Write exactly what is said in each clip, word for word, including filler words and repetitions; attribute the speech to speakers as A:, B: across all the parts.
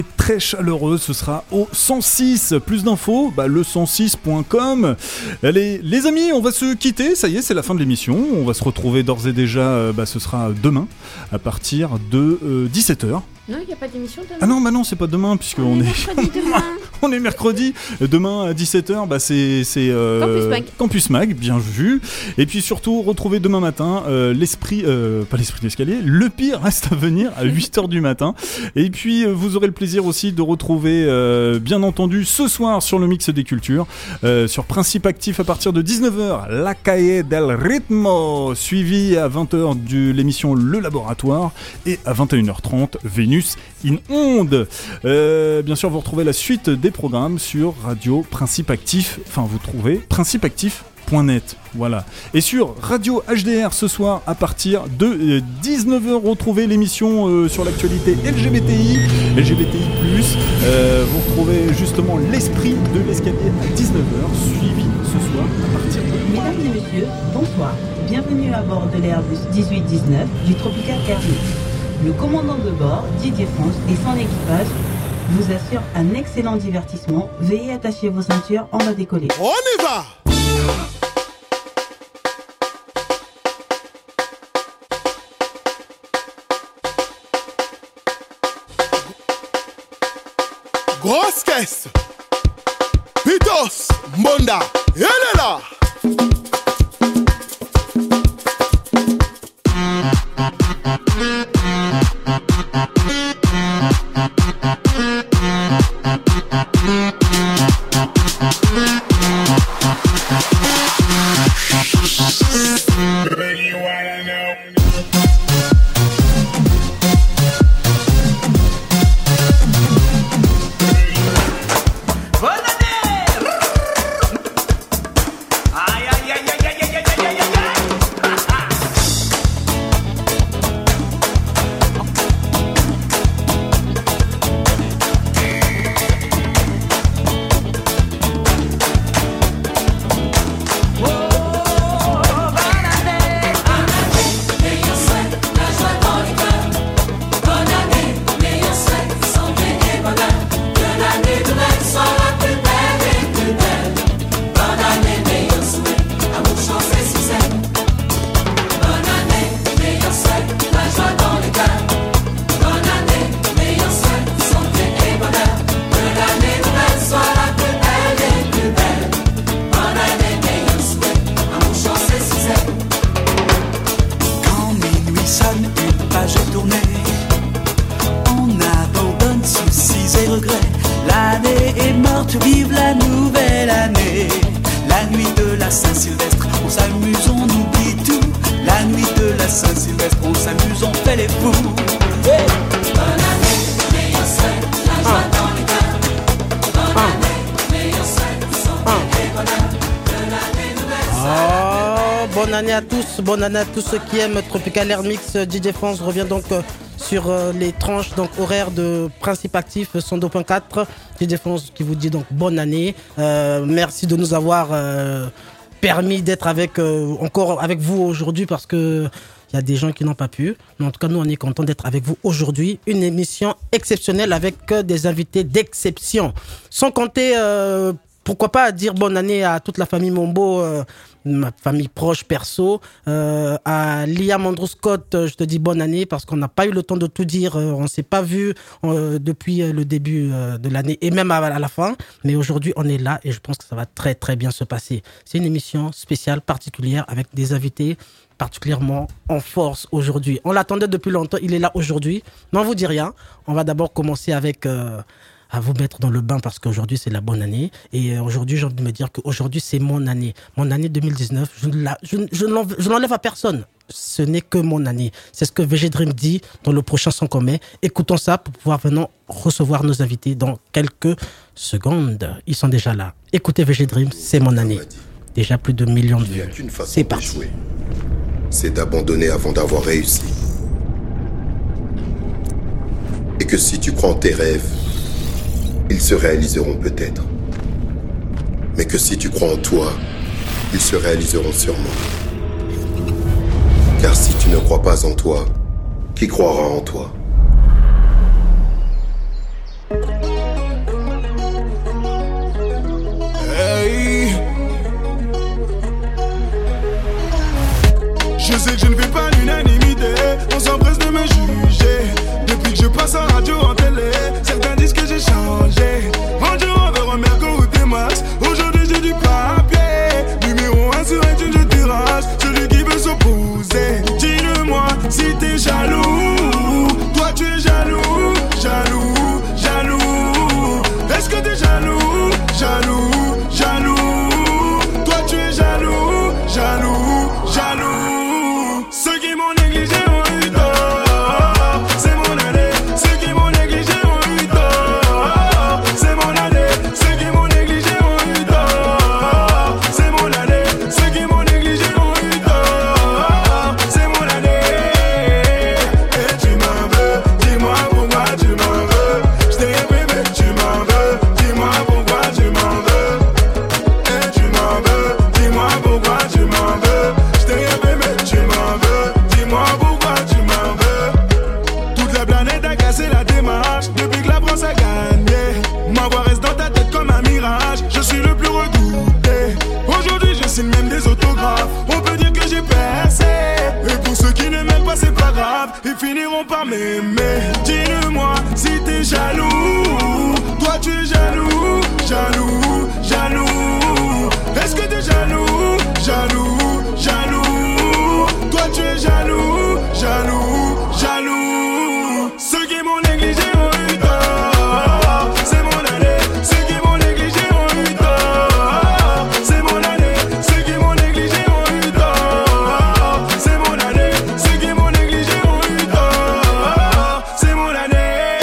A: très chaleureuse, ce sera au cent six. Plus d'infos, bah, le cent six point com. Les, les amis, on va se quitter, ça y est, c'est la fin de l'émission. On va se retrouver d'ores et déjà, bah, ce sera demain, à partir de euh, dix-sept heures.
B: Non, il n'y a pas d'émission demain.
A: Ah non, bah non, c'est pas demain, puisqu'on
B: on est...
A: est... on est mercredi. Demain à dix-sept heures, bah c'est... c'est euh...
B: Campus Mag.
A: Campus Mag, bien vu. Et puis surtout, retrouvez demain matin euh, l'esprit... Euh, pas l'esprit d'escalier, le pire reste à venir à huit heures du matin. Et puis, euh, vous aurez le plaisir aussi de retrouver, euh, bien entendu, ce soir sur le Mix des Cultures, euh, sur Principe Actif à partir de dix-neuf heures, La Calle del Ritmo, suivi à vingt heures de l'émission Le Laboratoire, et à vingt et une heures trente, Vénus in Onde. Euh, bien sûr, vous retrouvez la suite des programmes sur Radio Principe Actif. Enfin, vous trouvez principe actif point net. Voilà. Et sur Radio H D R ce soir à partir de dix-neuf heures, retrouvez l'émission euh, sur l'actualité L G B T I, L G B T I plus. Euh, vous retrouvez justement l'esprit de l'escalier à dix-neuf heures, suivi ce soir à partir de...
C: Mesdames et messieurs, bonsoir. Bienvenue à bord de l'Airbus dix-huit dix-neuf du Tropical Airlines. Le commandant de bord, Didier France, et son équipage vous assurent un excellent divertissement. Veuillez attacher vos ceintures, on va décoller.
D: On y va! Grosse caisse! Pitos! Monda! Elle est là!
E: Bonne année à tous ceux qui aiment Tropical Air Mix. D J France revient donc sur les tranches donc horaires de Principe Actif cent deux point quatre. D J France qui vous dit donc bonne année. Euh, merci de nous avoir euh, permis d'être avec euh, encore avec vous aujourd'hui parce que il y a des gens qui n'ont pas pu. Mais en tout cas, nous, on est contents d'être avec vous aujourd'hui. Une émission exceptionnelle avec des invités d'exception. Sans compter, euh, pourquoi pas dire bonne année à toute la famille Mombo, euh, ma famille proche, perso. Euh, à Liam Andrew Scott, je te dis bonne année parce qu'on n'a pas eu le temps de tout dire. On ne s'est pas vu euh, depuis le début euh, de l'année et même à, à la fin. Mais aujourd'hui, on est là et je pense que ça va très, très bien se passer. C'est une émission spéciale, particulière, avec des invités particulièrement en force aujourd'hui. On l'attendait depuis longtemps, il est là aujourd'hui. Mais on ne vous dit rien. On va d'abord commencer avec... Euh, à vous mettre dans le bain parce qu'aujourd'hui c'est la bonne année et aujourd'hui j'ai envie de me dire qu'aujourd'hui c'est mon année, mon année deux mille dix-neuf, je ne la, je, je, l'enlève, je l'enlève à personne, ce n'est que mon année, c'est ce que V G Dream dit dans le prochain son qu'on met. Écoutons ça pour pouvoir maintenant recevoir nos invités dans quelques secondes, ils sont déjà là. Écoutez V G Dream, c'est mon année, déjà plus de millions de vues, c'est parti.
F: D'échouer. C'est d'abandonner avant d'avoir réussi, et que si tu crois en tes rêves, ils se réaliseront peut-être. Mais que si tu crois en toi, ils se réaliseront sûrement. Car si tu ne crois pas en toi, qui croira en toi ?
B: commence à gagner. Ma voix reste dans ta tête comme un mirage. Je suis le plus redouté. Aujourd'hui je signe même des autographes. On peut dire que j'ai percé. Et pour ceux qui ne m'aiment pas c'est pas grave. Ils finiront par m'aimer. Dis-le-moi si t'es jaloux. Toi tu es jaloux, jaloux, jaloux. Est-ce que t'es jaloux, jaloux, jaloux. Toi tu es jaloux, jaloux, jaloux. Ceux qui m'ont négligé ont eu tort. C'est mon année. Ceux qui m'ont négligé ont eu tort. C'est mon année. Ceux qui m'ont négligé ont eu tort. C'est mon année. Ceux qui m'ont négligé ont eu tort. C'est mon année.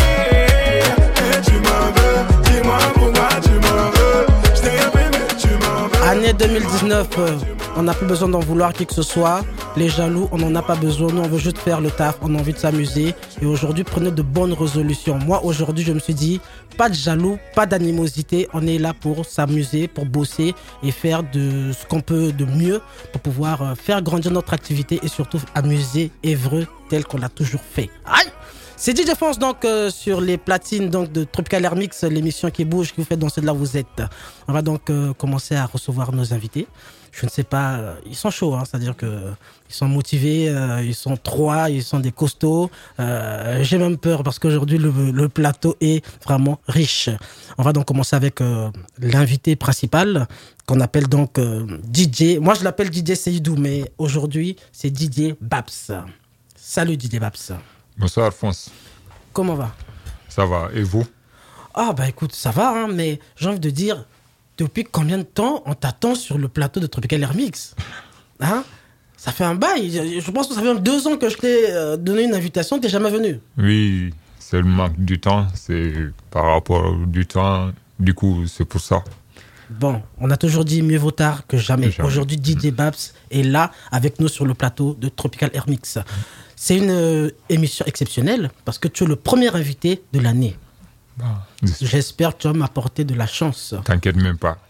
B: Et tu m'en veux. Dis-moi pourquoi tu m'en veux. Je t'ai aimé mais tu m'en veux.
E: Année deux mille dix-neuf, euh, on n'a plus besoin d'en vouloir qui que ce soit. Les jaloux, on n'en a pas besoin. Nous, on veut juste faire le taf. On a envie de s'amuser. Et aujourd'hui, prenez de bonnes résolutions. Moi, aujourd'hui, je me suis dit, pas de jaloux, pas d'animosité. On est là pour s'amuser, pour bosser et faire de ce qu'on peut de mieux pour pouvoir euh, faire grandir notre activité et surtout amuser Évreux tel qu'on l'a toujours fait. Aïe! C'est D J France donc euh, sur les platines donc de Tropical Air Mix, l'émission qui bouge, qui vous fait danser de là où vous êtes. On va donc euh, commencer à recevoir nos invités. Je ne sais pas, euh, ils sont chauds, hein, c'est-à-dire que euh, ils sont motivés, euh, ils sont trois, ils sont des costauds. Euh, j'ai même peur parce qu'aujourd'hui le, le plateau est vraiment riche. On va donc commencer avec euh, l'invité principal qu'on appelle donc euh, D J. Moi je l'appelle D J Seydou, mais aujourd'hui c'est D J Babs. Salut D J Babs.
G: Bonsoir Alphonse.
E: Comment va?
G: Ça va, et vous?
E: Ah bah écoute, ça va, hein, mais j'ai envie de dire, depuis combien de temps on t'attend sur le plateau de Tropical Air Mix? Hein? Ça fait un bail, je pense que ça fait même deux ans que je t'ai euh, donné une invitation, t'es jamais venu.
G: Oui, c'est le manque du temps, c'est par rapport au du temps, du coup c'est pour ça.
E: Bon, on a toujours dit mieux vaut tard que jamais.
G: jamais.
E: Aujourd'hui, D J Babs est là avec nous sur le plateau de Tropical Air Mix. C'est une euh, émission exceptionnelle parce que tu es le premier invité de l'année.
G: Bah,
E: J'espère que tu vas m'apporter de la chance.
G: T'inquiète même pas.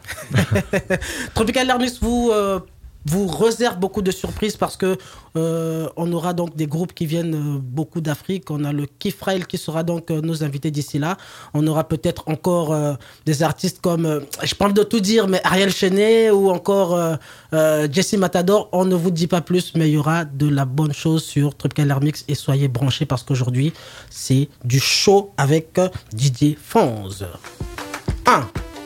E: Tropical Air Mix vous, euh, vous réserve beaucoup de surprises parce que euh, on aura donc des groupes qui viennent euh, beaucoup d'Afrique. On a le Kifrail qui sera donc euh, nos invités d'ici là. On aura peut-être encore euh, des artistes comme, euh, je parle de tout dire, mais Ariel Chenet ou encore euh, euh, Jesse Matador. On ne vous dit pas plus, mais il y aura de la bonne chose sur Tropical Air Mix et soyez branchés parce qu'aujourd'hui c'est du show avec euh, D J Fonz. un.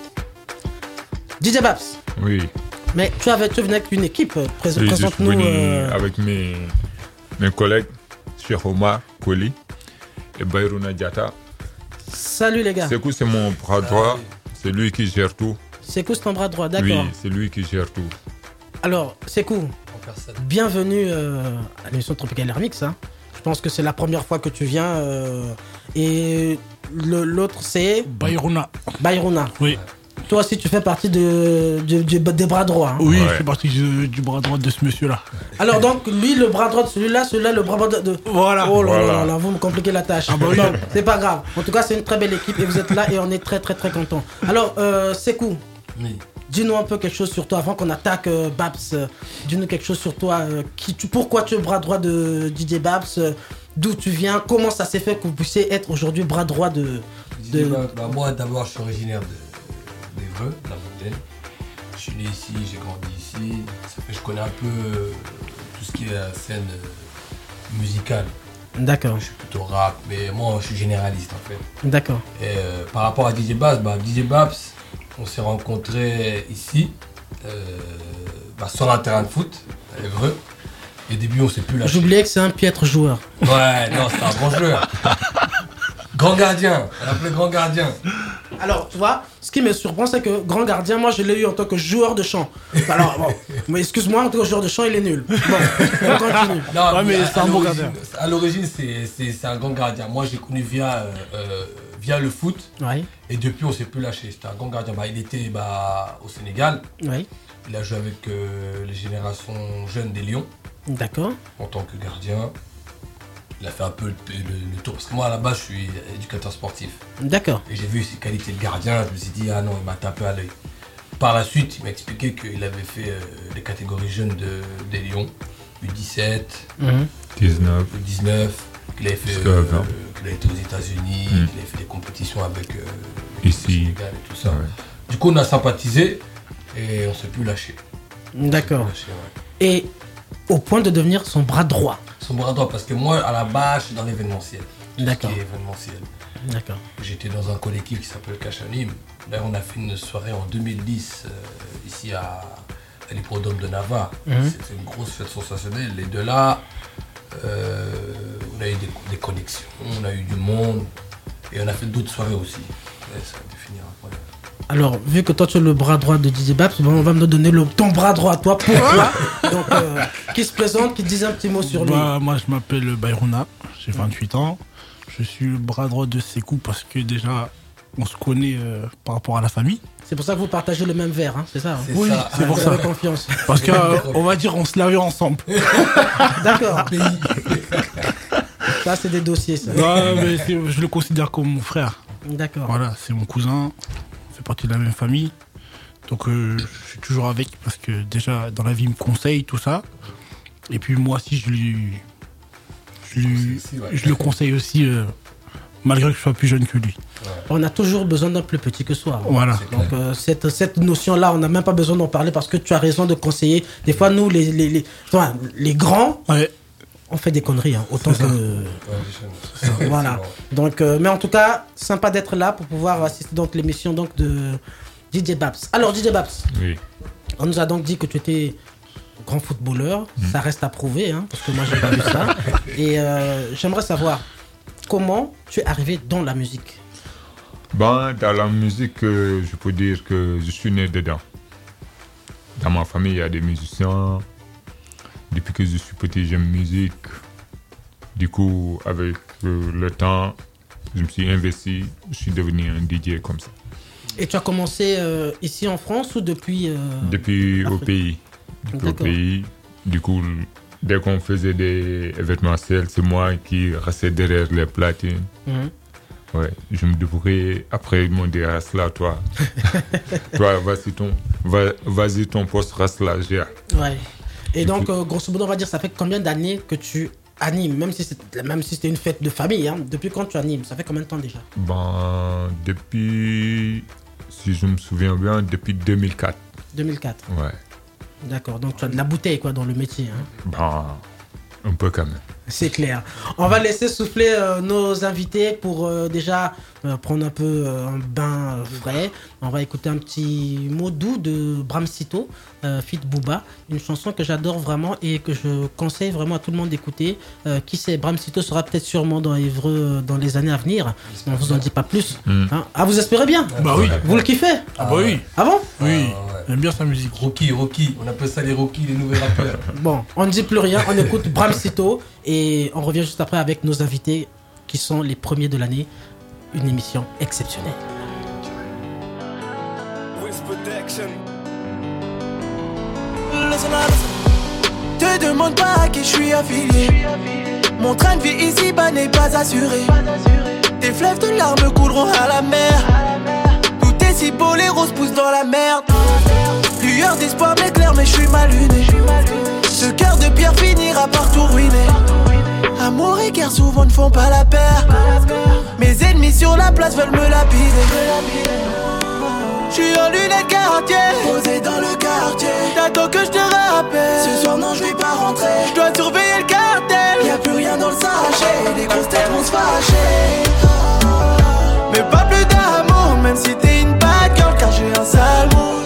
E: D J Babs.
G: Oui.
E: Mais tu, avais, tu venais avec une équipe, Prés-
G: Et je suis
E: présente-nous.
G: venu
E: Euh...
G: avec mes, mes collègues, Cheikh Omar Koli et Bayrouna Diata.
E: Salut les gars.
G: Sekou, c'est mon bras droit, c'est lui qui gère tout.
E: Sekou, c'est ton bras droit, d'accord.
G: Oui, c'est lui qui gère tout.
E: Alors, Sekou, bienvenue euh, à l'émission Tropical Air Mix. Hein. Je pense que c'est la première fois que tu viens. Euh, et le, l'autre, c'est
H: Bayrouna.
E: Bayrouna.
H: Oui.
E: Toi aussi, tu fais partie de, de, de- des bras droits. Hein.
H: Oui,
G: Ouais.
H: je fais partie du, du bras droit de ce monsieur-là.
E: Alors, donc, lui, le bras droit de celui-là, celui-là, le bras droit de. de-
H: Voilà.
E: Oh là là
G: Voilà.
E: là là, vous me compliquez la tâche.
H: Ah bah oui.
E: Donc, c'est pas grave. En tout cas, c'est une très belle équipe et vous êtes là et on est très très très contents. Alors, euh, Sekou,
I: Oui.
E: dis-nous un peu quelque chose sur toi avant qu'on attaque euh, Babs. euh, dis-nous quelque chose sur toi. euh, qui tu, pourquoi tu es bras droit de D J Babs euh, D'où tu viens? Comment ça s'est fait que vous puissiez être aujourd'hui bras droit de.
I: Je
E: de...
I: dis, bah, bah, moi d'abord je suis originaire de, d'Évreux, de la Mondaine. Je suis né ici, j'ai grandi ici. Ça fait que je connais un peu euh, tout ce qui est la scène euh, musicale.
E: D'accord,
I: Je suis plutôt rap, mais moi je suis généraliste en fait.
E: d'accord.
I: Et euh, par rapport à D J Babs, bah, D J Babs, on s'est rencontrés ici, euh, bah, sur un terrain de foot, à Évreux. Et au début on s'est plus lâché.
E: J'oubliais que c'est un piètre joueur.
I: Ouais, non, c'est un bon joueur. Grand gardien, on l'appelait grand gardien.
E: Alors, tu vois, ce qui me surprend, c'est que Grand Gardien, moi, je l'ai eu en tant que joueur de chant. Alors, bon, mais excuse-moi, en tant que joueur de chant, il est nul. Bon, on continue.
I: Non,
H: Ouais, mais
I: à-
H: c'est
I: à
H: un bon
I: l'origine-
H: gardien.
I: À l'origine, c'est, c'est, c'est un grand gardien. Moi, j'ai connu via, euh, euh, via le foot.
E: Oui,
I: Et depuis, on s'est plus lâché. C'était un grand gardien. Bah, il était bah, au Sénégal.
E: oui,
I: Il a joué avec euh, les générations jeunes des Lions
E: d'accord.
I: en tant que gardien. Il a fait un peu le, le- le tour. Parce que moi, à la base, je suis éducateur sportif.
E: D'accord.
I: Et j'ai vu ses qualités de gardien. Je me suis dit, ah non, il m'a tapé à l'œil. Par la suite, il m'a expliqué qu'il avait fait euh, les catégories jeunes de, des Lions. U dix-sept,
E: Mhm.
G: dix-neuf.
I: U dix-neuf, qu'il avait fait
G: Jusqu'à
I: euh,
G: vingt.
I: qu'il a été aux États-Unis,
G: Mm.
I: qu'il a fait des compétitions avec euh,
G: Ici.
I: le Sénégal et tout ça.
G: Ouais.
I: Du coup, on a sympathisé et on s'est plus lâché.
E: D'accord.
I: Lâché, ouais.
E: Et au point de devenir son bras droit.
I: Son bras droit, parce que moi, à la base, je suis dans l'événementiel. Tout
E: D'accord.
I: ce qui est événementiel.
E: D'accord.
I: J'étais dans un collectif qui s'appelle Cachanim. D'ailleurs, on a fait une soirée en deux mille dix, euh, ici à, à l'hippodrome de Nava.
E: Mhm.
I: C'était une grosse fête sensationnelle. Et de là, euh, on a eu des, des connexions, on a eu du monde. Et on a fait d'autres soirées aussi. Ouais, ça va définir après.
E: Alors, vu que toi tu es le bras droit de D J Babs, bon, on va me donner le, ton bras droit à toi. Pourquoi? Donc, euh, qui se présente, qui dise un petit mot sur lui.
H: Bah, moi, je m'appelle Bayrouna, j'ai vingt-huit ans. Je suis le bras droit de Sekou parce que déjà, on se connaît euh, par rapport à la famille.
E: C'est pour ça que vous partagez le même verre, hein, c'est ça, hein?
I: C'est
H: Oui,
I: ça.
H: c'est pour
E: Vous
H: ça.
E: avez confiance.
H: Parce que, euh, on va dire, on se lavait ensemble.
E: D'accord. Ça, c'est des dossiers, ça.
H: Non, mais c'est- je le considère comme mon frère.
E: D'accord.
H: Voilà, c'est mon cousin, on fait partie de la même famille. Donc euh, je suis toujours avec parce que déjà dans la vie il me conseille tout ça. Et puis moi aussi je lui, je, lui-
I: aussi, ouais.
H: je le conseille aussi euh, malgré que je sois plus jeune que lui.
E: On a toujours besoin d'un plus petit que soi.
H: Voilà.
E: Donc euh, cette, cette notion-là, on n'a même pas besoin d'en parler parce que tu as raison de conseiller. Des fois, nous, les, les, les, enfin, les grands,
H: Ouais.
E: on fait des conneries, hein, autant que...
I: Ouais,
E: Voilà. Donc, euh, mais en tout cas, sympa d'être là pour pouvoir assister donc l'émission donc de D J Babs. Alors D J Babs,
G: Oui.
E: on nous a donc dit que tu étais grand footballeur. Ça reste à prouver, hein, parce que moi j'ai pas vu ça. Et euh, j'aimerais savoir comment tu es arrivé dans la musique.
G: Ben, dans la musique, euh, je peux dire que je suis né dedans. Dans ma famille, il y a des musiciens. Depuis que je suis petit, j'aime musique. Du coup, avec euh, le temps, je me suis investi. Je suis devenu un D J comme ça.
E: Et tu as commencé euh, ici en France ou depuis euh,
G: Depuis au
E: Afrique.
G: pays. Depuis au
E: D'accord.
G: pays. Du coup, dès qu'on faisait des événementiels, c'est moi qui restais derrière les platines.
E: Mhm.
G: Ouais, je me débrouillais. Après, ils m'ont dit, reste là, toi. toi, vas-y ton, va, vas-y, ton poste, reste là, gère.
E: Ouais. Et donc, euh, grosso modo, on va dire, ça fait combien d'années que tu animes, même si c'est- même si c'était une fête de famille, hein, depuis quand tu animes? Ça fait combien de temps déjà?
G: Ben, depuis, si je me souviens bien, depuis deux mille quatre.
E: deux mille quatre.
G: Ouais.
E: D'accord, donc tu as de la bouteille quoi dans le métier. Hein.
G: Ben, un peu quand même.
E: C'est clair. On va laisser souffler euh, nos invités pour euh, déjà euh, prendre un peu euh, un bain euh, frais. On va écouter un petit mot doux de Bram Sito, euh, Fit Booba, une chanson que j'adore vraiment et que je conseille vraiment à tout le monde d'écouter. Euh, qui sait, Bram Sito sera peut-être sûrement dans Évreux dans les années à venir. On vous en dit pas plus.
G: Mm.
E: Hein. Ah, vous espérez bien?
H: Bah oui.
E: Vous le kiffez?
H: Ah bah oui.
E: Ah bon?
H: Oui.
I: Ah, ouais.
H: J'aime bien sa musique.
I: Rocky, Rocky, on appelle ça les Rocky, les nouveaux rappeurs.
E: Bon, on ne dit plus rien, on écoute Bram Sito et on revient juste après avec nos invités qui sont les premiers de l'année. Une émission exceptionnelle.
J: Te demande pas à qui je suis affilié. Mon train de vie ici-bas n'est pas assuré. Tes fleuves de larmes couleront à la mer. Tout est si beau, les roses poussent dans la merde. Lueur d'espoir m'éclaire, mais je suis mal luné. Ce cœur de pierre finira par tout ruiner. Amour et guerre souvent ne font pas la paire. Mes ennemis sur la place veulent me lapider. J'suis en lunettes quartier, posé dans le quartier. T'attends que je te rappelle. Ce soir non je vais pas rentrer. Je dois surveiller le cartel. Y'a plus rien dans le sachet. Les grosses têtes vont se fâcher. Mais pas plus d'amour, même si t'es une bad girl, car j'ai un sale mood.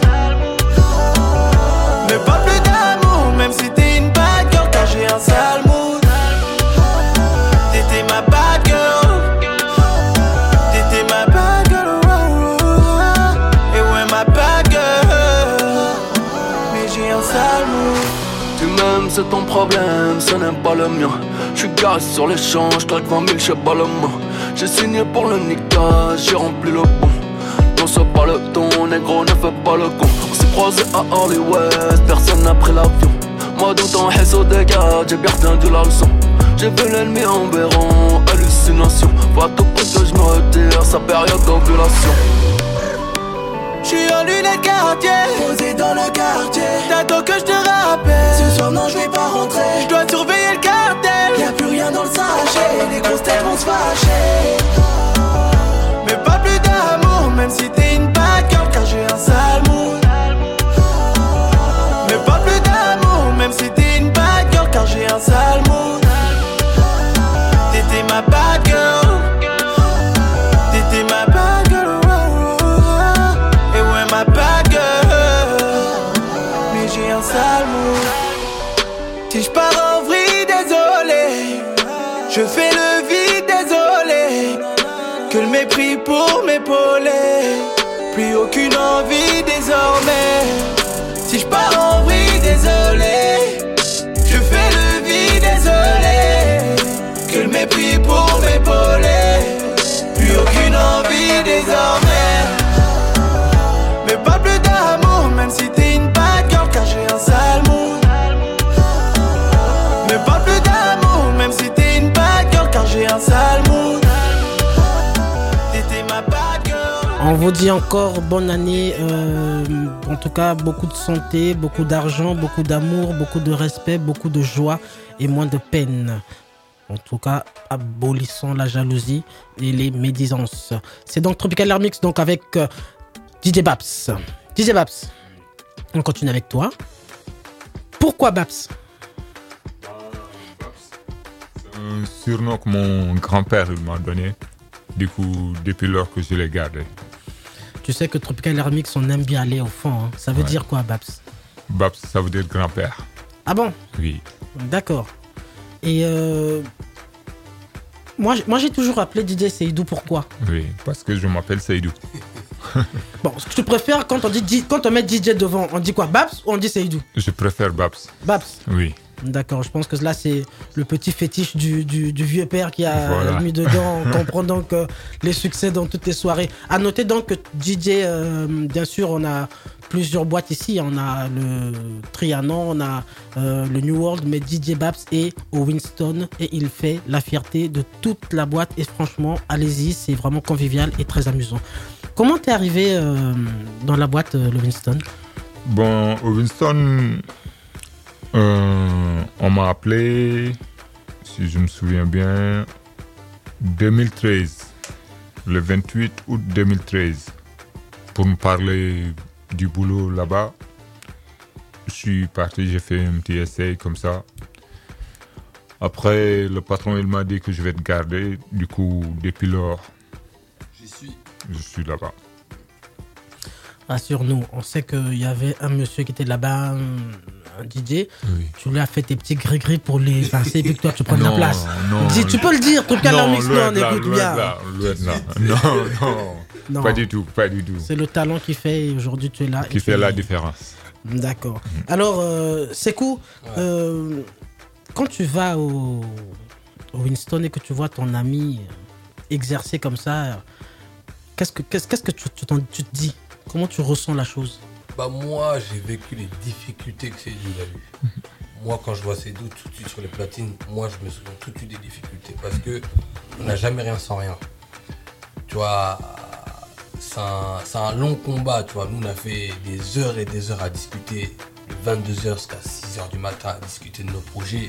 J: Mais pas plus d'amour, même si t'es une bad girl, car j'ai un sale mood. T'étais ma bad girl. T'étais ma bad girl. Et ouais ma bad girl. Mais j'ai un sale mood.
K: Tu m'aimes, c'est ton problème, ce n'est pas le mien. J'suis garé sur l'échange, j'claque vingt mille, j'sais pas le mot. J'ai signé pour le niquage, j'ai rempli le bon. Non c'est pas le ton, négro ne fais pas le con. On s'est croisé à Hollywood, personne n'a pris l'avion. Moi dans ton réseau des gars, j'ai bien retenu la leçon. J'ai vu l'ennemi en béron, hallucination. Faut à tout prix que j'me retire, sa période d'ovulation.
J: J'suis en lunettes quartier, posé dans le quartier. T'attends que je te rappelle. Ce soir non je vais pas rentrer. Je dois surveiller le cartel. Y'a plus rien dans le sachet. Les grosses têtes vont se fâcher. Mais pas plus d'amour, même si t'es une bad girl, car j'ai un sale mood. Mais pas plus d'amour, même si t'es une bad girl, car j'ai un sale mood. T'étais ma bad girl. T'étais ma bad girl. Et ouais, ma bad girl. Mais j'ai un sale mood. Si je pars en vrille, désolé. Je fais le vide, désolé. Que le mépris pour m'épauler. Plus aucune envie désormais. Si je pars en vrille, désolé. Je fais le vide, désolé. Que le mépris pour m'épauler. Plus aucune envie désormais. Mais pas plus d'amour, même si t'es une bad girl, car j'ai un sale mood. Mais pas plus d'amour, même si t'es une bad girl, car j'ai un sale mood. T'étais ma bad girl.
E: On vous dit encore bonne année, euh, en tout cas beaucoup de santé, beaucoup d'argent, beaucoup d'amour, beaucoup de respect, beaucoup de joie et moins de peine. En tout cas, abolissons la jalousie et les médisances. C'est donc Tropical Air Mix, donc avec euh, D J Babs. D J Babs, on continue avec toi. Pourquoi Babs ?
G: C'est un surnom que mon grand-père m'a donné. Du coup, depuis lors que je l'ai gardé.
E: Tu sais que Tropical Air Mix, on aime bien aller au fond. Hein. Ça veut
G: Ouais.
E: dire quoi, Babs ?
G: Babs, ça veut dire grand-père.
E: Ah bon ?
G: Oui.
E: D'accord. Et euh, moi, j- moi, j'ai toujours appelé D J Seydou. Pourquoi ?
G: Oui, parce que je m'appelle Seydou.
E: Bon, tu préfères quand on dit D- quand on met D J devant, on dit quoi, Babs ou on dit Seydou ?
G: Je préfère Babs.
E: Babs.
G: Oui.
E: D'accord, je pense que là c'est le petit fétiche du, du, du vieux père qui a
G: Voilà.
E: mis dedans. On comprend donc euh, les succès dans toutes les soirées. À noter donc que D J, euh, bien sûr, on a plusieurs boîtes ici. On a le Trianon, on a euh, le New World, mais D J Babs est au Winston et il fait la fierté de toute la boîte. Et franchement, allez-y, c'est vraiment convivial et très amusant. Comment t'es arrivé euh, dans la boîte, euh, le Winston ?
G: Bon, au Winston, euh, on m'a appelé, si je me souviens bien, deux mille treize, le vingt-huit août deux mille treize, pour me parler du boulot là-bas. Je suis parti, j'ai fait un petit essai comme ça. Après, le patron il m'a dit que je vais te garder. Du coup, depuis lors,
I: J'y suis.
G: je suis là-bas.
E: Rassure-nous, on sait qu'il y avait un monsieur qui était là-bas, un, un D J.
G: Oui.
E: Tu lui as fait tes petits gris-gris pour les passer, puis que toi tu prennes la
G: Non,
E: place.
G: non,
E: Dis, tu peux le dire, Tropical Air Mix, non,
G: loin de là,
E: écoute
G: loin
E: bien.
G: de là, loin de là. Non, non,
E: Non.
G: pas du tout, pas du tout.
E: C'est le talent qui fait, et aujourd'hui tu es là. et
G: Qui
E: tu
G: fait
E: es-
G: la différence.
E: D'accord. Alors, euh, Sekou, euh, quand tu vas au, au Winston et que tu vois ton ami exercer comme ça, euh, qu'est-ce que, qu'est-ce, qu'est-ce que tu, tu, t'en- tu te dis ? Comment tu ressens la chose ?
I: Bah moi j'ai vécu les difficultés que Seydou a eues. Moi quand je vois Seydou tout de suite sur les platines, moi je me souviens tout de suite des difficultés parce que on n'a jamais rien sans rien. Tu vois, c'est un, c'est un long combat, tu vois. Nous on a fait des heures et des heures à discuter, de vingt-deux heures jusqu'à six heures du matin à discuter de nos projets.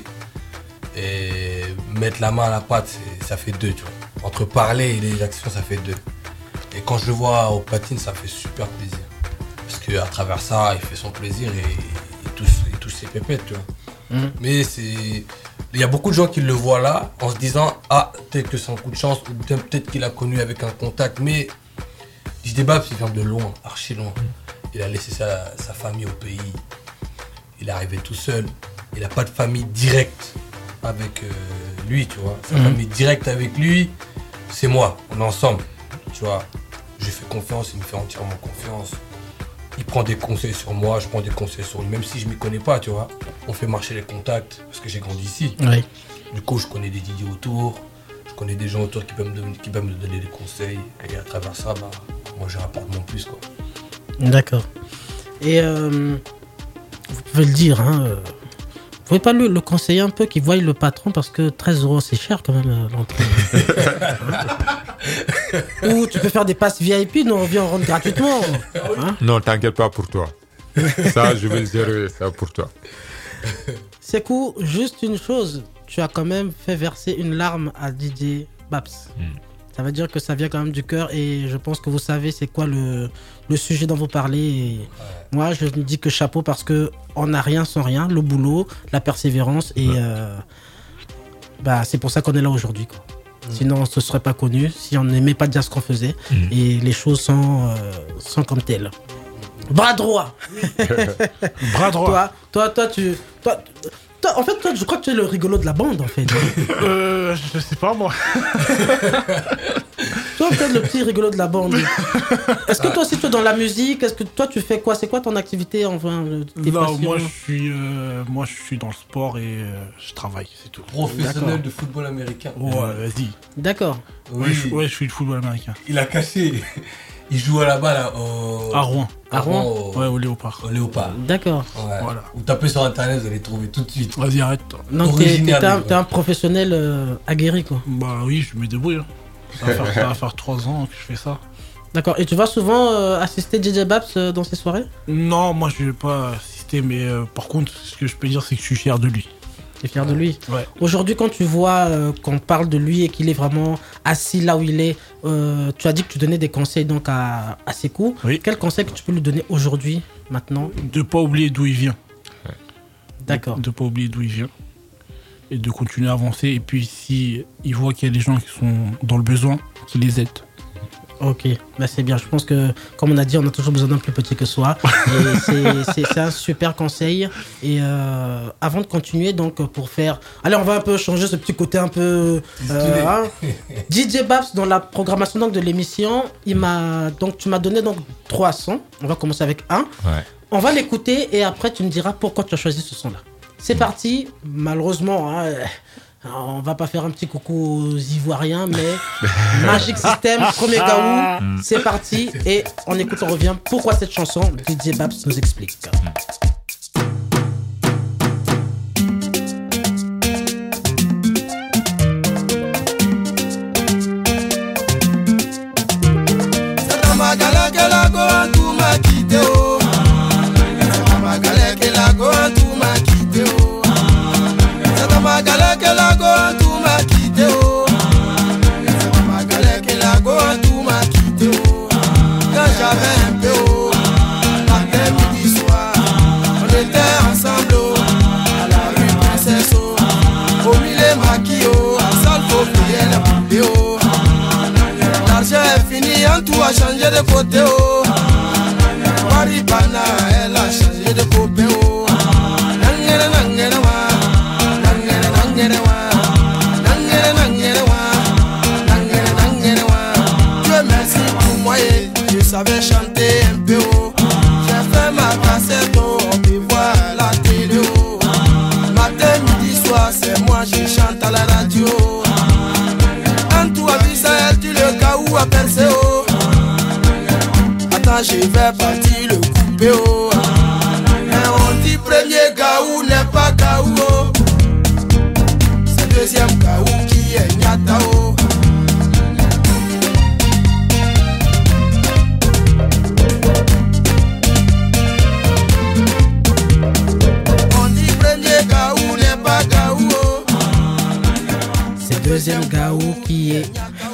I: Et mettre la main à la pâte, c'est- ça fait deux, tu vois. Entre parler et les actions, ça fait deux. Et quand je le vois au platine, ça fait super plaisir. Parce qu'à travers ça, il fait son plaisir et il touche, il touche ses pépettes, tu vois.
E: Mhm.
I: Mais c'est... Il y a beaucoup de gens qui le voient là en se disant « Ah, peut-être que c'est un coup de chance, ou bien peut-être qu'il a connu avec un contact. » Mais D J Babs, il vient de loin, archi loin. Il a laissé sa, sa famille au pays. Il est arrivé tout seul. Il n'a pas de famille directe avec euh, lui, tu vois. Sa
E: Mhm.
I: famille directe avec lui, c'est moi. On est ensemble, tu vois. J'ai fait confiance, il me fait entièrement confiance. Il prend des conseils sur moi, je prends des conseils sur lui, même si je ne m'y connais pas, tu vois. On fait marcher les contacts, parce que j'ai grandi ici.
E: Oui.
I: Du coup, je connais des D J autour, je connais des gens autour qui peuvent me donner, qui peuvent me donner des conseils. Et à travers ça, bah, moi, je rapporte mon plus, quoi.
E: D'accord. Et euh, vous pouvez le dire, hein, euh, vous pouvez pas le, le conseiller un peu qu'il voie le patron parce que treize euros c'est cher quand même euh, l'entrée. Ou tu peux faire des passes V I P, nous on vient en rendre gratuitement. Hein.
G: Non, t'inquiète pas pour toi. Ça, je vais le gérer, ça pour toi.
E: C'est cool, juste une chose. tu as quand même fait verser une larme à D J Babs. Mm. Ça veut dire que ça vient quand même du cœur et je pense que vous savez c'est quoi le, le sujet dont vous parlez. Et ouais. Moi, je me dis que chapeau parce qu'on n'a rien sans rien. Le boulot, la persévérance et ouais. euh, bah, c'est pour ça qu'on est là aujourd'hui, quoi. Mm. Sinon, on ne se serait pas connu si on n'aimait pas déjà ce qu'on faisait mm. et les choses sont, euh, sont comme telles. Bras droit.
H: Bras droit.
E: Toi, toi, toi, tu... Toi, Toi, en fait, toi, je crois que tu es le rigolo de la bande, en fait.
H: euh, je sais pas, moi.
E: Toi, peut-être le petit rigolo de la bande. Est-ce que toi aussi, tu es dans la musique? Est-ce que toi, tu fais quoi? C'est quoi ton activité, enfin, tes
H: Non,
E: passions?
H: moi, je suis, euh, moi, je suis dans le sport et euh, je travaille, c'est tout.
I: Professionnel
E: D'accord.
I: de football américain.
H: Ouais, vas-y.
E: D'accord.
H: Oui. Ouais, je, ouais, je suis de football américain.
I: Il a caché. Il joue là-bas, là, au...
H: À Rouen.
E: À Rouen
H: au... Ouais, au Léopard.
I: Au Léopard.
E: D'accord.
I: Ouais.
H: Voilà.
I: Vous tapez sur Internet, vous allez trouver tout de suite.
H: Vas-y, arrête.
E: Donc, t'es, t'es, un, t'es un professionnel euh, aguerri, quoi.
H: Bah oui, je me débrouille. Hein. Ça va faire, ça va faire trois ans que je fais ça.
E: D'accord. Et tu vas souvent euh, assister D J Babs euh, dans ses soirées?
H: Non, moi, je vais pas assister, mais euh, par contre, ce que je peux dire, c'est que je suis fier de lui.
E: Tu es fier de lui.
H: Ouais.
E: Aujourd'hui, quand tu vois euh, qu'on parle de lui et qu'il est vraiment assis là où il est, euh, tu as dit que tu donnais des conseils donc à, à Sékou.
H: Oui.
E: Quel conseil que tu peux lui donner aujourd'hui, maintenant?
H: De pas oublier d'où il vient.
G: Ouais.
E: D'accord.
H: De, de pas oublier d'où il vient. Et de continuer à avancer. Et puis, si il voit qu'il y a des gens qui sont dans le besoin, qu'il les aide.
E: Ok, bah c'est bien. Je pense que, comme on a dit, on a toujours besoin d'un plus petit que soi. Et c'est, c'est, c'est un super conseil. Et euh, avant de continuer, donc pour faire... Allez, on va un peu changer ce petit côté un peu... Euh, hein. D J Babs, dans la programmation donc, de l'émission, il m'a, donc, tu m'as donné donc, trois sons. On va commencer avec un.
G: Ouais.
E: On va l'écouter et après tu me diras pourquoi tu as choisi ce son-là. C'est mmh. parti. Malheureusement... Hein, alors, on va pas faire un petit coucou aux Ivoiriens, mais Magic System, premier Gaou, c'est parti. Et on écoute, on revient. Pourquoi cette chanson? D J Babs nous explique.
J: Tout a changé de côté, oh. Waribana, elle a changé de côté, oh. Nangere, nangere, wa. Nangere, nangere, wa. Nangere, nangere, wa. Nangere, nangere, wa. Dieu merci pour moi, et je savais chanter un peu, oh. J'ai fait ma cassette, oh. On peut voir la télé, oh. Matin, midi, soir, c'est moi, je chante à la radio. En tout à Bissau, tu le cas où à percer, oh. Je vais partir le couper, oh. Mais on dit premier Gaou n'est pas Gaou, oh. C'est deuxième Gaou qui est Nyata, oh. On dit premier Gaou n'est pas Gaou, oh.
E: C'est deuxième Gaou qui est...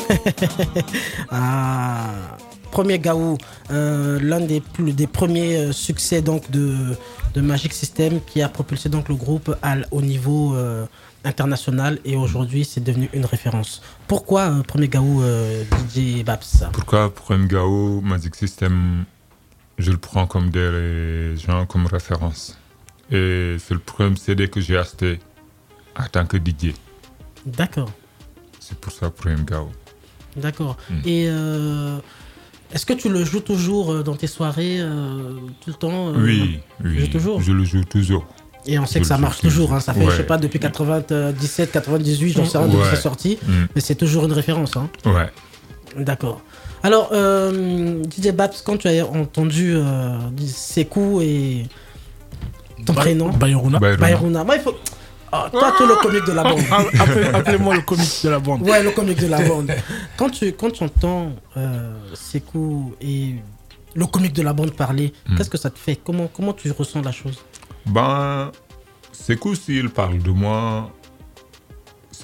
E: Ah... Premier Gaou, euh, l'un des, plus, des premiers euh, succès donc, de, de Magic System qui a propulsé donc, le groupe à, au niveau euh, international et aujourd'hui c'est devenu une référence. Pourquoi euh, Premier Gaou, euh, D J Babs?
G: Pourquoi Premier Gaou, Magic System, je le prends comme des gens comme référence. Et c'est le premier C D que j'ai acheté en tant que D J.
E: D'accord.
G: C'est pour ça Premier Gaou.
E: D'accord.
G: Mm.
E: Et... Euh, est-ce que tu le joues toujours dans tes soirées, euh, tout le temps euh,
G: Oui, oui.
E: Je, toujours
G: je le joue toujours.
E: Et on sait
G: je
E: que ça marche toujours. Hein, ça fait,
G: ouais.
E: je sais pas, depuis quatre-vingt-dix-sept, quatre-vingt-dix-huit, j'en sais rien depuis sa sortie. Mm. Mais c'est toujours une référence. Hein.
G: Ouais.
E: D'accord. Alors, euh, D J Babs, quand tu as entendu euh, Sékou et ton ba- prénom
H: Bayruna.
E: Bayruna. Bah, il faut... Oh, toi, tu es le comique de la bande.
H: Appelez, appelez-moi le comique de la bande.
E: Ouais, le comique de la bande. Quand tu, quand tu entends euh, Sékou et le comique de la bande parler, mm. qu'est-ce que ça te fait? Comment, comment tu ressens la chose?
G: Ben, Sékou, s'il parle de moi,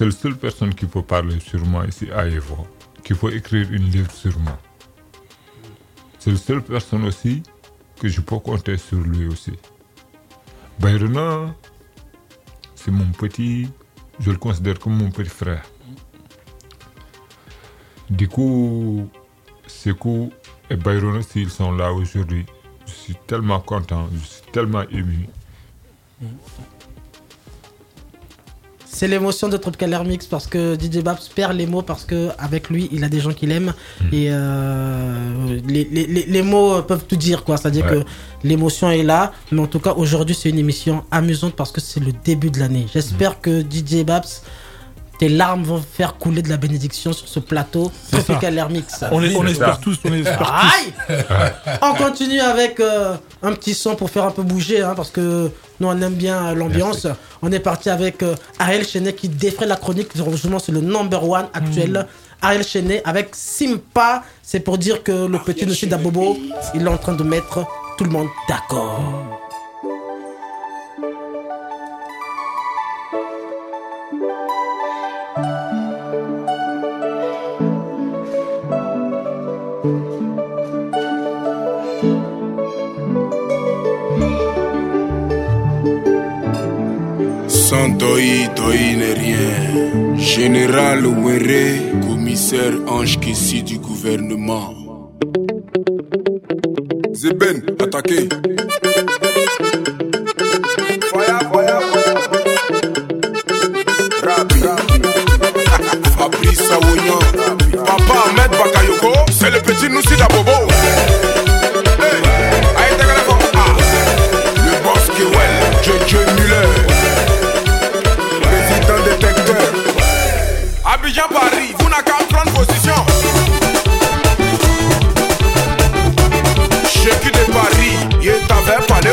G: c'est la seule personne qui peut parler sur moi ici à Evo, qui peut écrire une livre sur moi. C'est la seule personne aussi que je peux compter sur lui aussi. Bayrona, c'est mon petit, je le considère comme mon petit frère. Du coup, Sekou et Bayrona, s'ils sont là aujourd'hui, je suis tellement content, je suis tellement ému.
E: C'est l'émotion de Tropical Air Mix parce que D J Babs perd les mots parce qu'avec lui, il a des gens qui l'aiment. Mmh. Et euh, les, les, les mots peuvent tout dire, quoi. C'est-à-dire ouais. que l'émotion est là. Mais en tout cas, aujourd'hui, c'est une émission amusante parce que c'est le début de l'année. J'espère mmh. que D J Babs, tes larmes vont faire couler de la bénédiction sur ce plateau Tropical Air Mix.
H: On, est, on espère tous, on espère Aïe
E: tous. On continue avec euh, un petit son pour faire un peu bouger, hein, parce que nous on aime bien l'ambiance. Merci. On est parti avec euh, Ariel Chenet qui défraie la chronique. Justement, c'est le number one actuel. Mmh. Ariel Chenet avec Simpa. C'est pour dire que le petit monsieur d'Abobo, il est en train de mettre tout le monde d'accord.
B: Sans doi, doi n'est rien. Général Ouéré, commissaire Ange Kessi du gouvernement. Zeben, attaqué. Fire, fire, fire. Rabi, Fabrice Aouignan. Papa Ahmed Bakayoko, c'est le petit Noussi d'Abobo. Hey, aïe, t'as qu'à ah. Le boss Kewell, Jojo Muller. Détecteur. Abidjan Paris, vous n'avez qu'à prendre position. Chéki de Paris, il t'avait parlé.